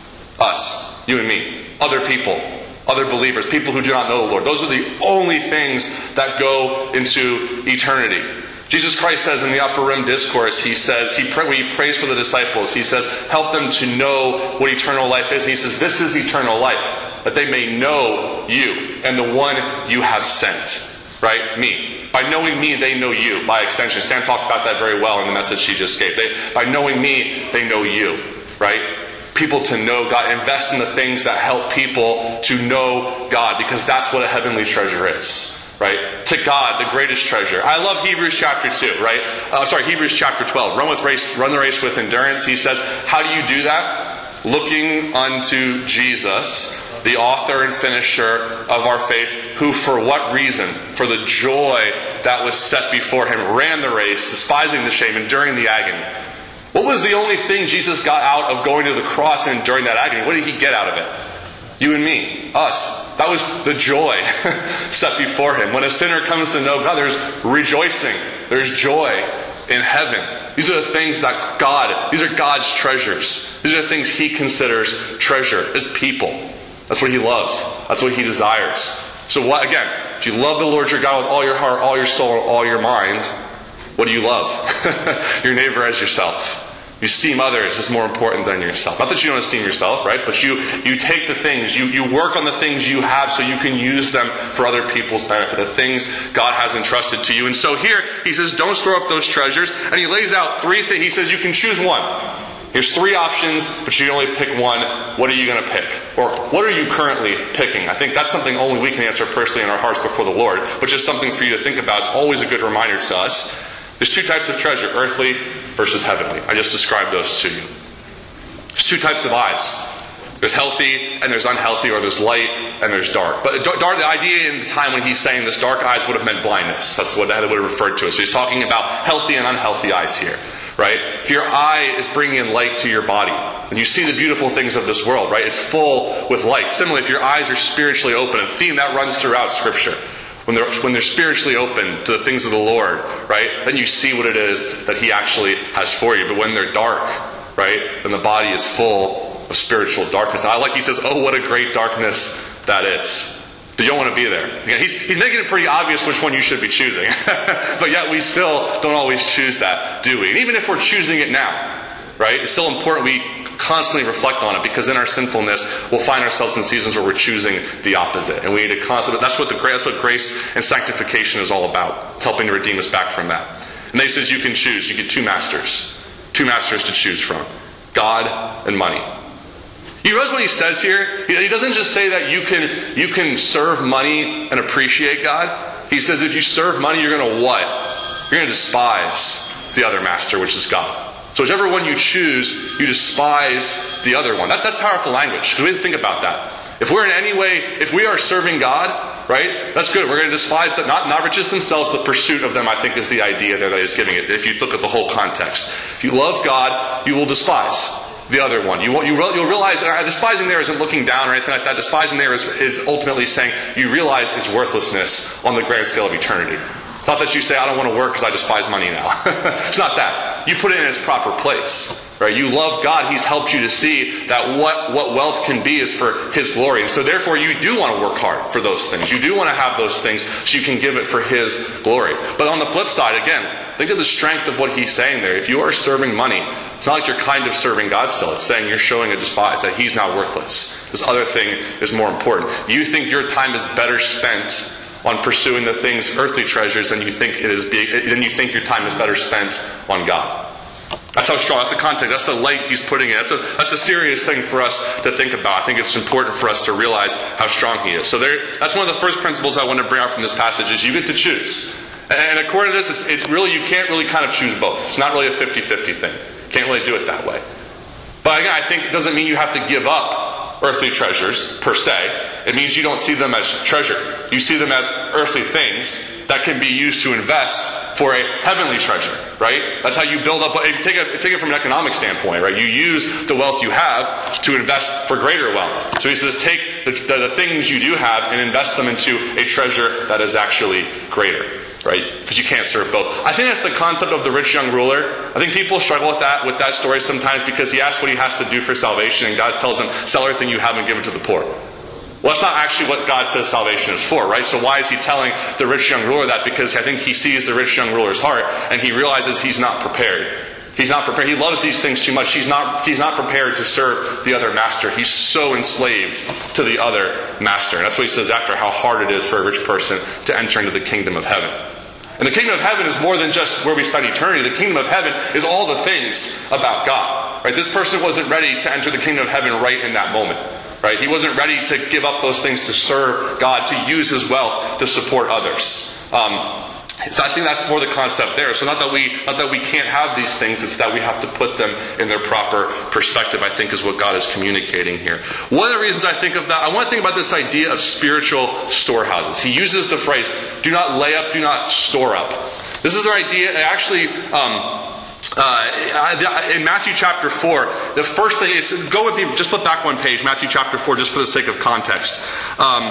Speaker 1: Us, you and me, other people, other believers, people who do not know the Lord. Those are the only things that go into eternity. Jesus Christ says in the Upper Room Discourse, he says, he pray, when he prays for the disciples, he says, help them to know what eternal life is. And he says, this is eternal life, that they may know you and the one you have sent. Right? Me. By knowing me, they know you, by extension. Sam talked about that very well in the message she just gave. They, by knowing me, they know you. Right? People to know God. Invest in the things that help people to know God, because that's what a heavenly treasure is. Right? To God, the greatest treasure. I love Hebrews chapter two, right? Uh, sorry, Hebrews chapter twelve. Run with race, run the race with endurance. He says, how do you do that? Looking unto Jesus, the author and finisher of our faith, who for what reason? For the joy that was set before him, ran the race, despising the shame, enduring the agony. What was the only thing Jesus got out of going to the cross and enduring that agony? What did he get out of it? You and me, us. That was the joy set before him. When a sinner comes to know God, there's rejoicing. There's joy in heaven. These are the things that God, these are God's treasures. These are the things he considers treasure as people. That's what he loves. That's what he desires. So what, again, if you love the Lord your God with all your heart, all your soul, all your mind, what do you love? Your neighbor as yourself. You esteem others as more important than yourself. Not that you don't esteem yourself, right? But you, you take the things, you, you work on the things you have so you can use them for other people's benefit. The things God has entrusted to you. And so here, he says, don't store up those treasures. And he lays out three things. He says you can choose one. Here's three options, but you can only pick one. What are you going to pick? Or what are you currently picking? I think that's something only we can answer personally in our hearts before the Lord. But just something for you to think about. It's always a good reminder to us. There's two types of treasure, earthly versus heavenly. I just described those to you. There's two types of eyes. There's healthy and there's unhealthy, or there's light and there's dark. But dark, the idea in the time when he's saying this, dark eyes would have meant blindness. That's what that would have referred to. So he's talking about healthy and unhealthy eyes here. Right? If your eye is bringing in light to your body, and you see the beautiful things of this world, right? It's full with light. Similarly, if your eyes are spiritually open, a theme that runs throughout Scripture. When they're, when they're spiritually open to the things of the Lord, right, then you see what it is that he actually has for you. But when they're dark, right, then the body is full of spiritual darkness. And I like he says, oh, what a great darkness that is. But you don't want to be there. Again, he's, he's making it pretty obvious which one you should be choosing. But yet we still don't always choose that, do we? And even if we're choosing it now, right, it's still important we constantly reflect on it, because in our sinfulness we'll find ourselves in seasons where we're choosing the opposite, and we need to constantly. That's what the that's what grace and sanctification is all about. It's helping to redeem us back from that. And he says you can choose. You get two masters, two masters to choose from: God and money. You realize what he says here? He doesn't just say that you can you can serve money and appreciate God. He says if you serve money, you're going to what? You're going to despise the other master, which is God. So whichever one you choose, you despise the other one. That's that's powerful language. Because we have to think about that. If we're in any way, if we are serving God, right, that's good. We're going to despise them, not, not just themselves, the pursuit of them, I think, is the idea there that he's giving it. If you look at the whole context. If you love God, you will despise the other one. You, you, you'll realize, uh, despising there isn't looking down or anything like that. Despising there is, is ultimately saying you realize its worthlessness on the grand scale of eternity. It's not that you say, I don't want to work because I despise money now. It's not that. You put it in its proper place. Right? You love God. He's helped you to see that what, what wealth can be is for His glory. And so therefore you do want to work hard for those things. You do want to have those things so you can give it for His glory. But on the flip side, again, think of the strength of what He's saying there. If you are serving money, it's not like you're kind of serving God still. It's saying you're showing a despise, that He's not worthless. This other thing is more important. You think your time is better spent on pursuing the things, earthly treasures, than you think it is being, than you think your time is better spent on God. That's how strong, that's the context, that's the light he's putting in. That's a, that's a serious thing for us to think about. I think it's important for us to realize how strong he is. So there, that's one of the first principles I want to bring out from this passage is you get to choose. And according to this, it's, it's really, you can't really kind of choose both. It's not really a fifty-fifty thing. You can't really do it that way. But again, I think it doesn't mean you have to give up earthly treasures, per se. It means you don't see them as treasure. You see them as earthly things that can be used to invest for a heavenly treasure, right? That's how you build up. If you take it, take it from an economic standpoint, right? You use the wealth you have to invest for greater wealth. So he says, take the, the, the things you do have and invest them into a treasure that is actually greater, right? Because you can't serve both. I think that's the concept of the rich young ruler. I think people struggle with that, with that story sometimes because he asks what he has to do for salvation, and God tells him, sell everything you have and give it to the poor. Well, that's not actually what God says salvation is for, right? So why is he telling the rich young ruler that? Because I think he sees the rich young ruler's heart, and he realizes he's not prepared. He's not prepared. He loves these things too much. He's not, he's not prepared to serve the other master. He's so enslaved to the other master. And that's what he says after, how hard it is for a rich person to enter into the kingdom of heaven. And the kingdom of heaven is more than just where we spend eternity. The kingdom of heaven is all the things about God. Right? This person wasn't ready to enter the kingdom of heaven right in that moment. Right? He wasn't ready to give up those things to serve God, to use his wealth to support others. Um, so I think that's more the concept there. So not that we not that we can't have these things, it's that we have to put them in their proper perspective, I think is what God is communicating here. One of the reasons I think of that, I want to think about this idea of spiritual storehouses. He uses the phrase, do not lay up, do not store up. This is our idea, actually, um, Uh, in Matthew chapter four, the first thing is, go with me, just flip back one page, Matthew chapter four, just for the sake of context. Um,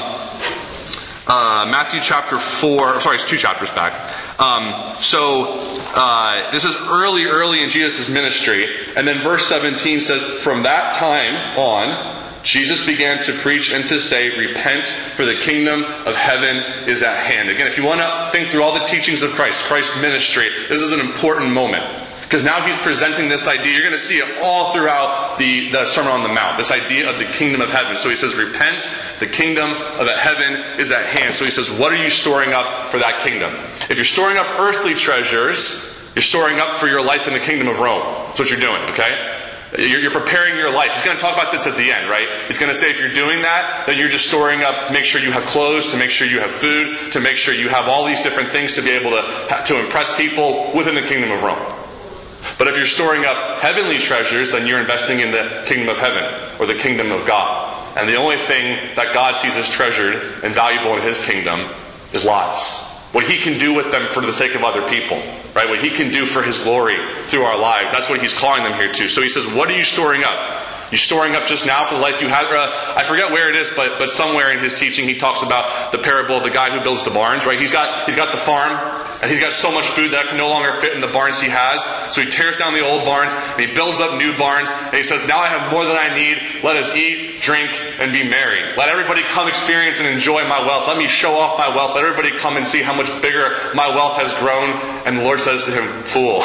Speaker 1: uh, Matthew chapter four, sorry, it's two chapters back. Um, so, uh, this is early, early in Jesus' ministry. And then verse seventeen says, from that time on, Jesus began to preach and to say, repent, for the kingdom of heaven is at hand. Again, if you want to think through all the teachings of Christ, Christ's ministry, this is an important moment. Because now he's presenting this idea. You're going to see it all throughout the, the Sermon on the Mount. This idea of the kingdom of heaven. So he says, repent, the kingdom of heaven is at hand. So he says, what are you storing up for that kingdom? If you're storing up earthly treasures, you're storing up for your life in the kingdom of Rome. That's what you're doing, okay? You're, you're preparing your life. He's going to talk about this at the end, right? He's going to say if you're doing that, then you're just storing up, make sure you have clothes, to make sure you have food, to make sure you have all these different things to be able to, to impress people within the kingdom of Rome. But if you're storing up heavenly treasures, then you're investing in the kingdom of heaven, or the kingdom of God. And the only thing that God sees as treasured and valuable in His kingdom is lives. What He can do with them for the sake of other people. Right? What He can do for His glory through our lives. That's what He's calling them here to. So He says, what are you storing up? You storing up just now for the life you have? Uh, I forget where it is, but but somewhere in His teaching He talks about the parable of the guy who builds the barns, right? He's got he's got the farm, and he's got so much food that can no longer fit in the barns he has. So he tears down the old barns, and he builds up new barns, and he says, now I have more than I need. Let us eat, drink, and be merry. Let everybody come experience and enjoy my wealth. Let me show off my wealth. Let everybody come and see how much bigger my wealth has grown. And the Lord says to him, fool,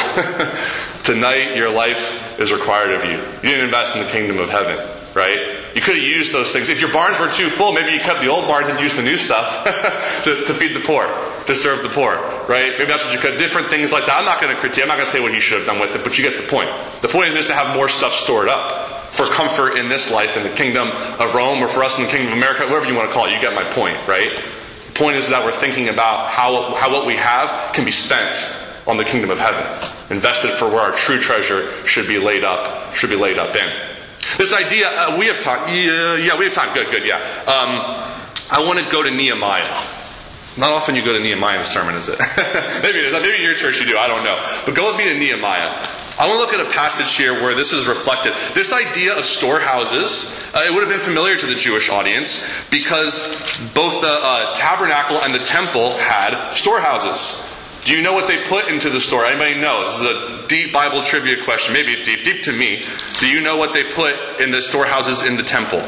Speaker 1: tonight your life is required of you. You didn't invest in the kingdom of heaven, right? You could have used those things. If your barns were too full, maybe you kept the old barns and used the new stuff to, to feed the poor, to serve the poor, right? Maybe that's what you could. Different things like that. I'm not going to critique. I'm not going to say what he should have done with it, but you get the point. The point is just to have more stuff stored up for comfort in this life, in the kingdom of Rome, or for us in the kingdom of America, whatever you want to call it. You get my point, right? The point is that we're thinking about how, how what we have can be spent on the kingdom of heaven, invested for where our true treasure should be laid up, should be laid up in. This idea, uh, we have time. Yeah, yeah, we have time. Good, good, yeah. Um, I want to go to Nehemiah. Not often you go to Nehemiah in a sermon, is it? maybe it is. Maybe in your church you do. I don't know. But go with me to Nehemiah. I want to look at a passage here where this is reflected. This idea of storehouses, uh, it would have been familiar to the Jewish audience because both the uh, tabernacle and the temple had storehouses. Do you know what they put into the store? Anybody know? This is a deep Bible trivia question. Maybe deep, deep to me. Do you know what they put in the storehouses in the temple?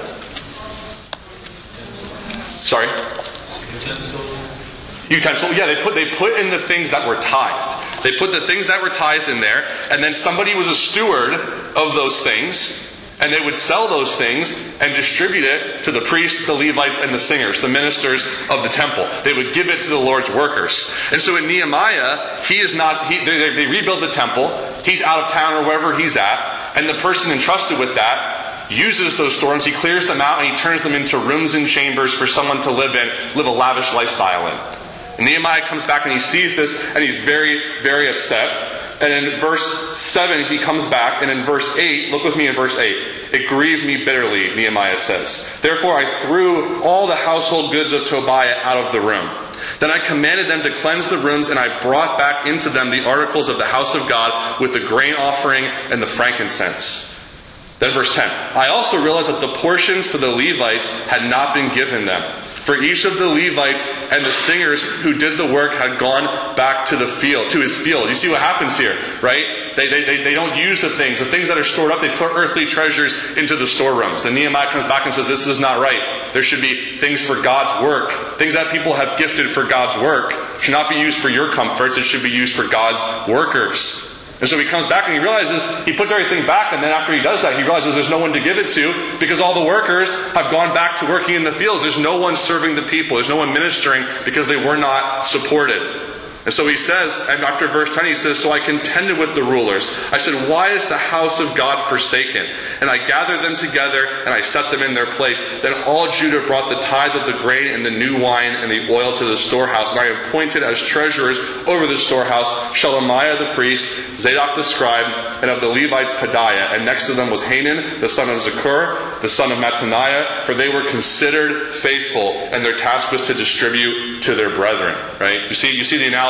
Speaker 1: Sorry? Utensil. Utensil. Yeah, they put they put in the things that were tithed. They put the things that were tithed in there, and then somebody was a steward of those things. And they would sell those things and distribute it to the priests, the Levites, and the singers, the ministers of the temple. They would give it to the Lord's workers. And so in Nehemiah, he is not, he, they, they rebuild the temple. He's out of town or wherever he's at. And the person entrusted with that uses those storerooms. He clears them out and he turns them into rooms and chambers for someone to live in, live a lavish lifestyle in. And Nehemiah comes back and he sees this and he's very, very upset. And in verse seven, he comes back, and in verse eight, look with me in verse eight. It grieved me bitterly, Nehemiah says. Therefore I threw all the household goods of Tobiah out of the room. Then I commanded them to cleanse the rooms, and I brought back into them the articles of the house of God with the grain offering and the frankincense. Then verse ten. I also realized that the portions for the Levites had not been given them. For each of the Levites and the singers who did the work had gone back to the field, to his field. You see what happens here, right? They, they, they, they don't use the things. The things that are stored up, they put earthly treasures into the storerooms. And Nehemiah comes back and says, this is not right. There should be things for God's work. Things that people have gifted for God's work should not be used for your comforts. It should be used for God's workers. And so he comes back and he realizes, he puts everything back, and then after he does that, he realizes there's no one to give it to because all the workers have gone back to working in the fields. There's no one serving the people. There's no one ministering because they were not supported. And so he says, and after verse ten, he says, so I contended with the rulers. I said, why is the house of God forsaken? And I gathered them together, and I set them in their place. Then all Judah brought the tithe of the grain and the new wine and the oil to the storehouse. And I appointed as treasurers over the storehouse Shelemiah the priest, Zadok the scribe, and of the Levites Pedaiah. And next to them was Hanan, the son of Zakur, the son of Mattaniah, for they were considered faithful, and their task was to distribute to their brethren. Right? You see, you see the analogy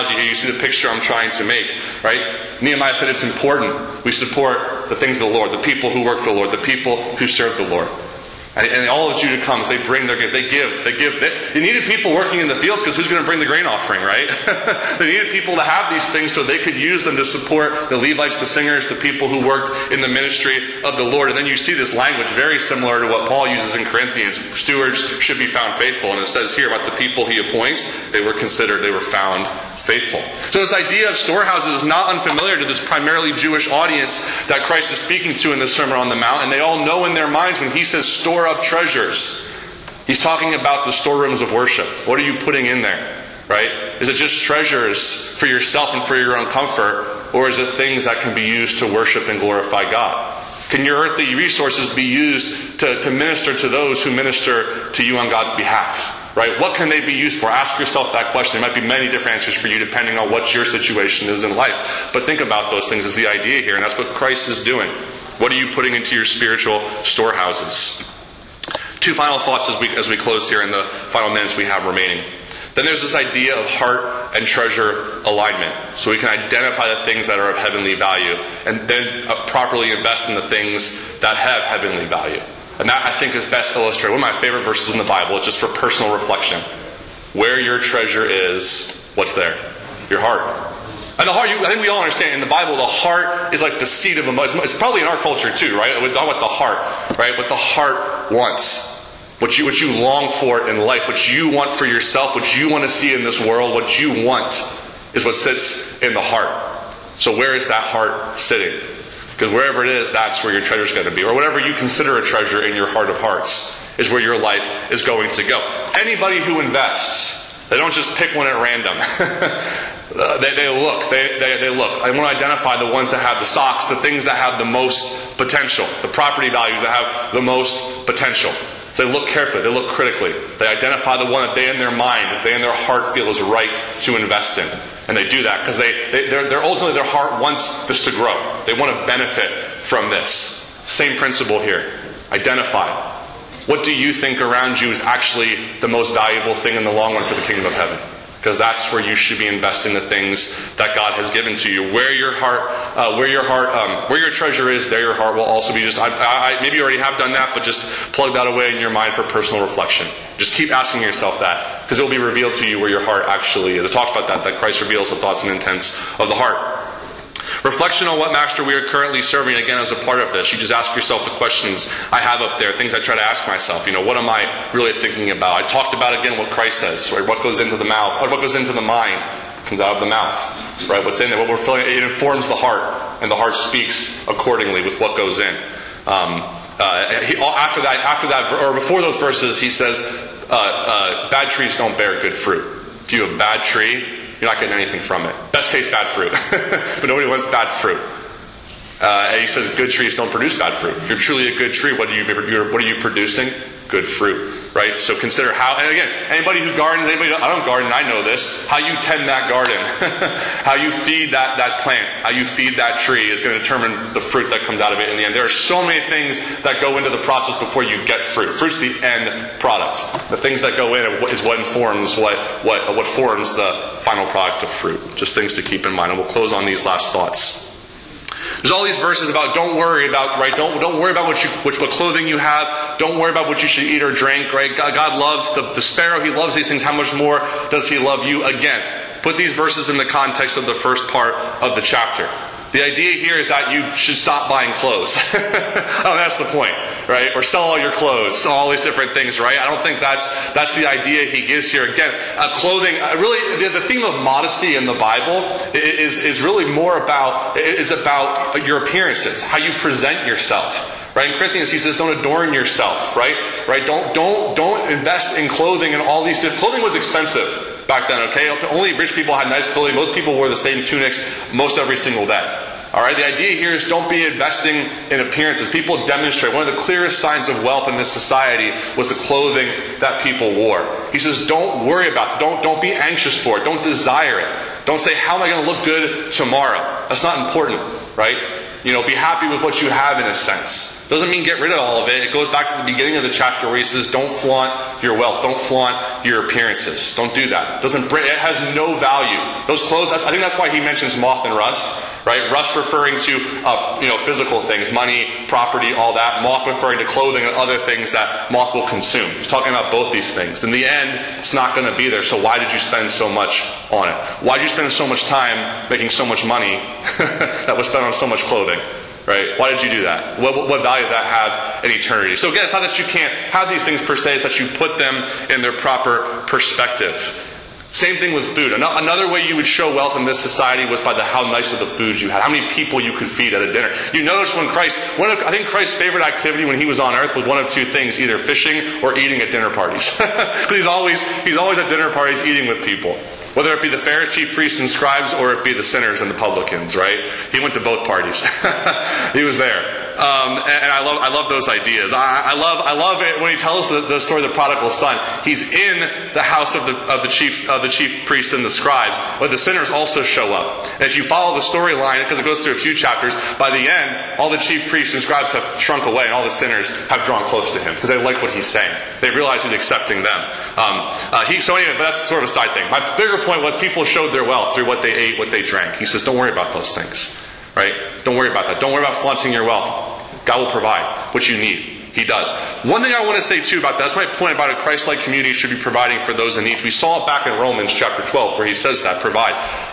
Speaker 1: analogy here, you see the picture I'm trying to make, right? Nehemiah said it's important we support the things of the Lord, the people who work for the Lord, the people who serve the Lord. And, and all of Judah comes, they bring their gift, they give, they give. They, they needed people working in the fields because who's going to bring the grain offering, right? They needed people to have these things so they could use them to support the Levites, the singers, the people who worked in the ministry of the Lord. And then you see this language very similar to what Paul uses in Corinthians. Stewards should be found faithful. And it says here about the people he appoints, they were considered, they were found faithful. So this idea of storehouses is not unfamiliar to this primarily Jewish audience that Christ is speaking to in the Sermon on the Mount. And they all know in their minds when he says store up treasures, he's talking about the storerooms of worship. What are you putting in there? Right? Is it just treasures for yourself and for your own comfort? Or is it things that can be used to worship and glorify God? Can your earthly resources be used to, to minister to those who minister to you on God's behalf? Right? What can they be used for? Ask yourself that question. There might be many different answers for you depending on what your situation is in life. But think about those things is the idea here, and that's what Christ is doing. What are you putting into your spiritual storehouses? Two final thoughts as we as we close here in the final minutes we have remaining. Then there's this idea of heart and treasure alignment. So we can identify the things that are of heavenly value and then properly invest in the things that have heavenly value. And that, I think, is best illustrated. One of my favorite verses in the Bible, is just for personal reflection. Where your treasure is, what's there? Your heart. And the heart, you, I think we all understand, in the Bible, the heart is like the seat of emotion. It's probably in our culture too, right? We talk about the heart, right? What the heart wants. What you, what you long for in life. What you want for yourself. What you want to see in this world. What you want is what sits in the heart. So where is that heart sitting? Because wherever it is, that's where your treasure is going to be. Or whatever you consider a treasure in your heart of hearts is where your life is going to go. Anybody who invests, they don't just pick one at random. uh, they, they look. They, they, they look. I want to identify the ones that have the stocks, the things that have the most potential, the property values that have the most potential. So they look carefully. They look critically. They identify the one that they in their mind, they in their heart feel is right to invest in. And they do that because they, they, they're, they're ultimately their heart wants this to grow. They want to benefit from this. Same principle here. Identify. What do you think around you is actually the most valuable thing in the long run for the kingdom of heaven? Because that's where you should be investing the things that God has given to you. Where your heart, uh, where your heart, um, where your treasure is, there your heart will also be. Just, I, I, maybe you already have done that, but just plug that away in your mind for personal reflection. Just keep asking yourself that, because it will be revealed to you where your heart actually is. It talks about that, that Christ reveals the thoughts and intents of the heart. Reflection on what master we are currently serving, again, as a part of this. You just ask yourself the questions I have up there, things I try to ask myself. You know, what am I really thinking about? I talked about, again, what Christ says, right? What goes into the mouth, what goes into the mind comes out of the mouth, right? What's in there, what we're feeling, it informs the heart, and the heart speaks accordingly with what goes in. Um, uh, he, after that, after that, or before those verses, he says, uh, uh, bad trees don't bear good fruit. If you have a bad tree, you're not getting anything from it. Best case, bad fruit. But nobody wants bad fruit. Uh, and he says good trees don't produce bad fruit. If you're truly a good tree, what are you, what are you producing? Good fruit. Right? So consider how, and again, anybody who gardens, anybody, I don't garden, I know this. How you tend that garden. How you feed that, that plant. How you feed that tree is going to determine the fruit that comes out of it in the end. There are so many things that go into the process before you get fruit. Fruit's the end product. The things that go in is what informs what, what, what forms the final product of fruit. Just things to keep in mind. And we'll close on these last thoughts. There's all these verses about don't worry about, right? Don't, don't worry about what you, what, what clothing you have. Don't worry about what you should eat or drink, right? God, God loves the, the sparrow. He loves these things. How much more does He love you? Again, put these verses in the context of the first part of the chapter. The idea here is that you should stop buying clothes. Oh, that's the point, right? Or sell all your clothes, sell all these different things, right? I don't think that's that's the idea he gives here. Again, uh, clothing. Uh, really, the, the theme of modesty in the Bible is is really more about is about your appearances, how you present yourself. Right? In Corinthians, he says, "Don't adorn yourself." Right? Right? Don't don't don't invest in clothing and all these. Clothing was expensive back then, okay? Only rich people had nice clothing. Most people wore the same tunics most every single day. Alright, the idea here is don't be investing in appearances. People demonstrate. One of the clearest signs of wealth in this society was the clothing that people wore. He says, don't worry about it. Don't, don't be anxious for it. Don't desire it. Don't say, how am I going to look good tomorrow? That's not important, right? You know, be happy with what you have in a sense. Doesn't mean get rid of all of it. It goes back to the beginning of the chapter where he says, don't flaunt your wealth. Don't flaunt your appearances. Don't do that. It doesn't bring, it has no value. Those clothes, I think that's why he mentions moth and rust, right? Rust referring to, uh, you know, physical things, money, property, all that. Moth referring to clothing and other things that moth will consume. He's talking about both these things. In the end, it's not going to be there. So why did you spend so much on it? Why did you spend so much time making so much money that was spent on so much clothing? Right? Why did you do that? What, what value did that have in eternity? So again, it's not that you can't have these things per se, it's that you put them in their proper perspective. Same thing with food. Another way you would show wealth in this society was by the how nice of the food you had, how many people you could feed at a dinner. You notice when Christ, one of, I think Christ's favorite activity when he was on earth was one of two things, either fishing or eating at dinner parties. Because he's always, he's always at dinner parties eating with people. Whether it be the Pharisees, chief priests, and scribes, or it be the sinners and the publicans, right? He went to both parties. He was there. Um, and, and I love, I love those ideas. I, I love, I love it when he tells the, the story of the prodigal son. He's in the house of the, of the chief, of the chief priests and the scribes, but the sinners also show up. And if you follow the storyline, because it goes through a few chapters, by the end, all the chief priests and scribes have shrunk away, and all the sinners have drawn close to him, because they like what he's saying. They realize he's accepting them. Um, uh, he, so anyway, but that's sort of a side thing. My bigger point was people showed their wealth through what they ate, what they drank. He says, don't worry about those things. Right? Don't worry about that. Don't worry about flaunting your wealth. God will provide what you need. He does. One thing I want to say too about that, that's my point about a Christ-like community should be providing for those in need. We saw it back in Romans chapter twelve where he says that, provide.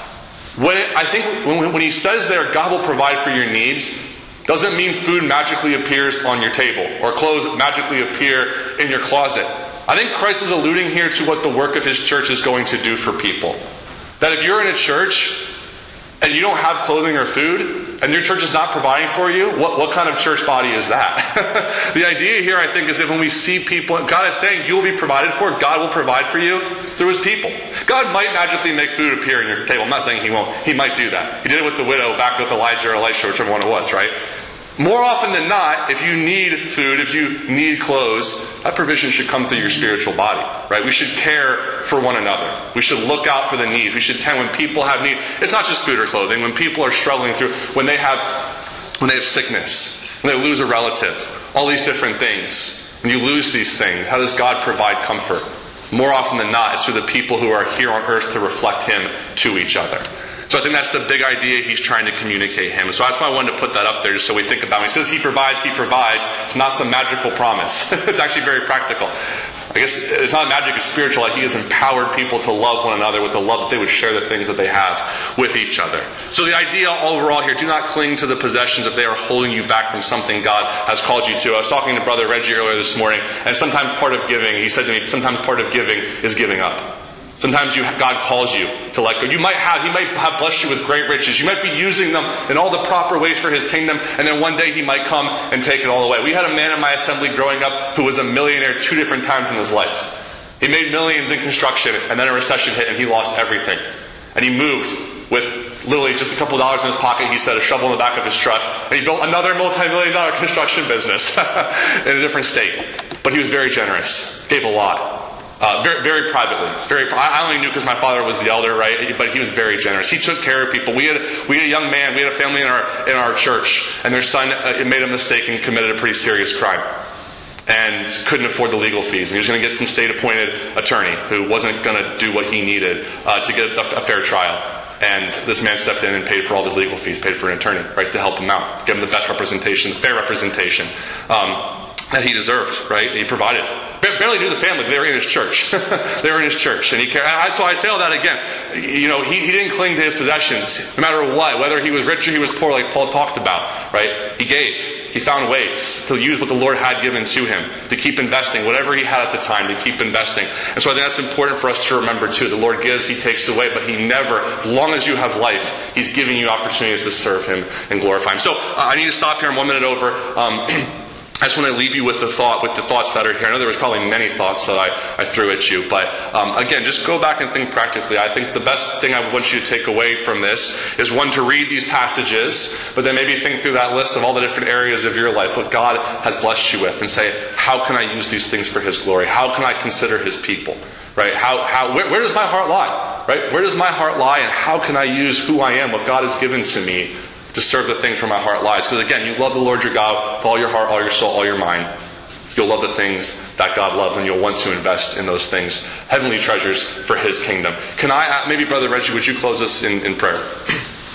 Speaker 1: When it, I think when, when he says there, God will provide for your needs, doesn't mean food magically appears on your table or clothes magically appear in your closet. I think Christ is alluding here to what the work of his church is going to do for people. That if you're in a church and you don't have clothing or food, and your church is not providing for you, what, what kind of church body is that? The idea here, I think, is that when we see people, God is saying you will be provided for, God will provide for you through his people. God might magically make food appear in your table. I'm not saying he won't. He might do that. He did it with the widow back with Elijah or Elisha, whichever one it was, right? More often than not, if you need food, if you need clothes, that provision should come through your spiritual body, right? We should care for one another. We should look out for the needs. We should tend when people have need. It's not just food or clothing. When people are struggling through, when they have, when they have sickness, when they lose a relative, all these different things. When you lose these things, how does God provide comfort? More often than not, it's through the people who are here on earth to reflect him to each other. So I think that's the big idea he's trying to communicate him. So that's why I wanted to put that up there just so we think about it. He says he provides, he provides. It's not some magical promise. It's actually very practical. I guess it's not magic, it's spiritual. Like he has empowered people to love one another with the love that they would share the things that they have with each other. So the idea overall here, do not cling to the possessions if they are holding you back from something God has called you to. I was talking to Brother Reggie earlier this morning, and sometimes part of giving, he said to me, sometimes part of giving is giving up. Sometimes you, God calls you to let go. You might have, He might have blessed you with great riches. You might be using them in all the proper ways for His kingdom, and then one day He might come and take it all away. We had a man in my assembly growing up who was a millionaire two different times in his life. He made millions in construction, and then a recession hit, and he lost everything. And he moved with literally just a couple of dollars in his pocket, he said, a shovel in the back of his truck, and he built another multi-million dollar construction business in a different state. But he was very generous, gave a lot. Uh, very, very privately. Very. I only knew because my father was the elder, right? But he was very generous. He took care of people. We had we had a young man. We had a family in our in our church, and their son uh, made a mistake and committed a pretty serious crime, and couldn't afford the legal fees. And he was going to get some state-appointed attorney who wasn't going to do what he needed uh, to get a, a fair trial. And this man stepped in and paid for all his legal fees, paid for an attorney, right, to help him out, give him the best representation, the fair representation um, that he deserved, right? He provided. Barely knew the family. They were in his church. They were in his church. And he cared. So I say all that again. You know, he, he didn't cling to his possessions, no matter what, whether he was rich or he was poor, like Paul talked about, right? He gave. He found ways to use what the Lord had given to him, to keep investing, whatever he had at the time, to keep investing. And so I think that's important for us to remember too. The Lord gives, He takes away, but He never, as long as you have life, He's giving you opportunities to serve Him and glorify Him. So uh, I need to stop here. I'm one minute over. Um, I just want to leave you with the thought, with the thoughts that are here. I know there was probably many thoughts that I, I threw at you, but um, again, just go back and think practically. I think the best thing I want you to take away from this is, one, to read these passages, but then maybe think through that list of all the different areas of your life, what God has blessed you with, and say, how can I use these things for His glory? How can I consider His people? Right? How, how, where, where does my heart lie? Right? Where does my heart lie, and how can I use who I am, what God has given to me, to serve the things where my heart lies. Because again, you love the Lord your God with all your heart, all your soul, all your mind. You'll love the things that God loves, and you'll want to invest in those things, heavenly treasures for His kingdom. Can I, maybe Brother Reggie, would you close us in, in prayer?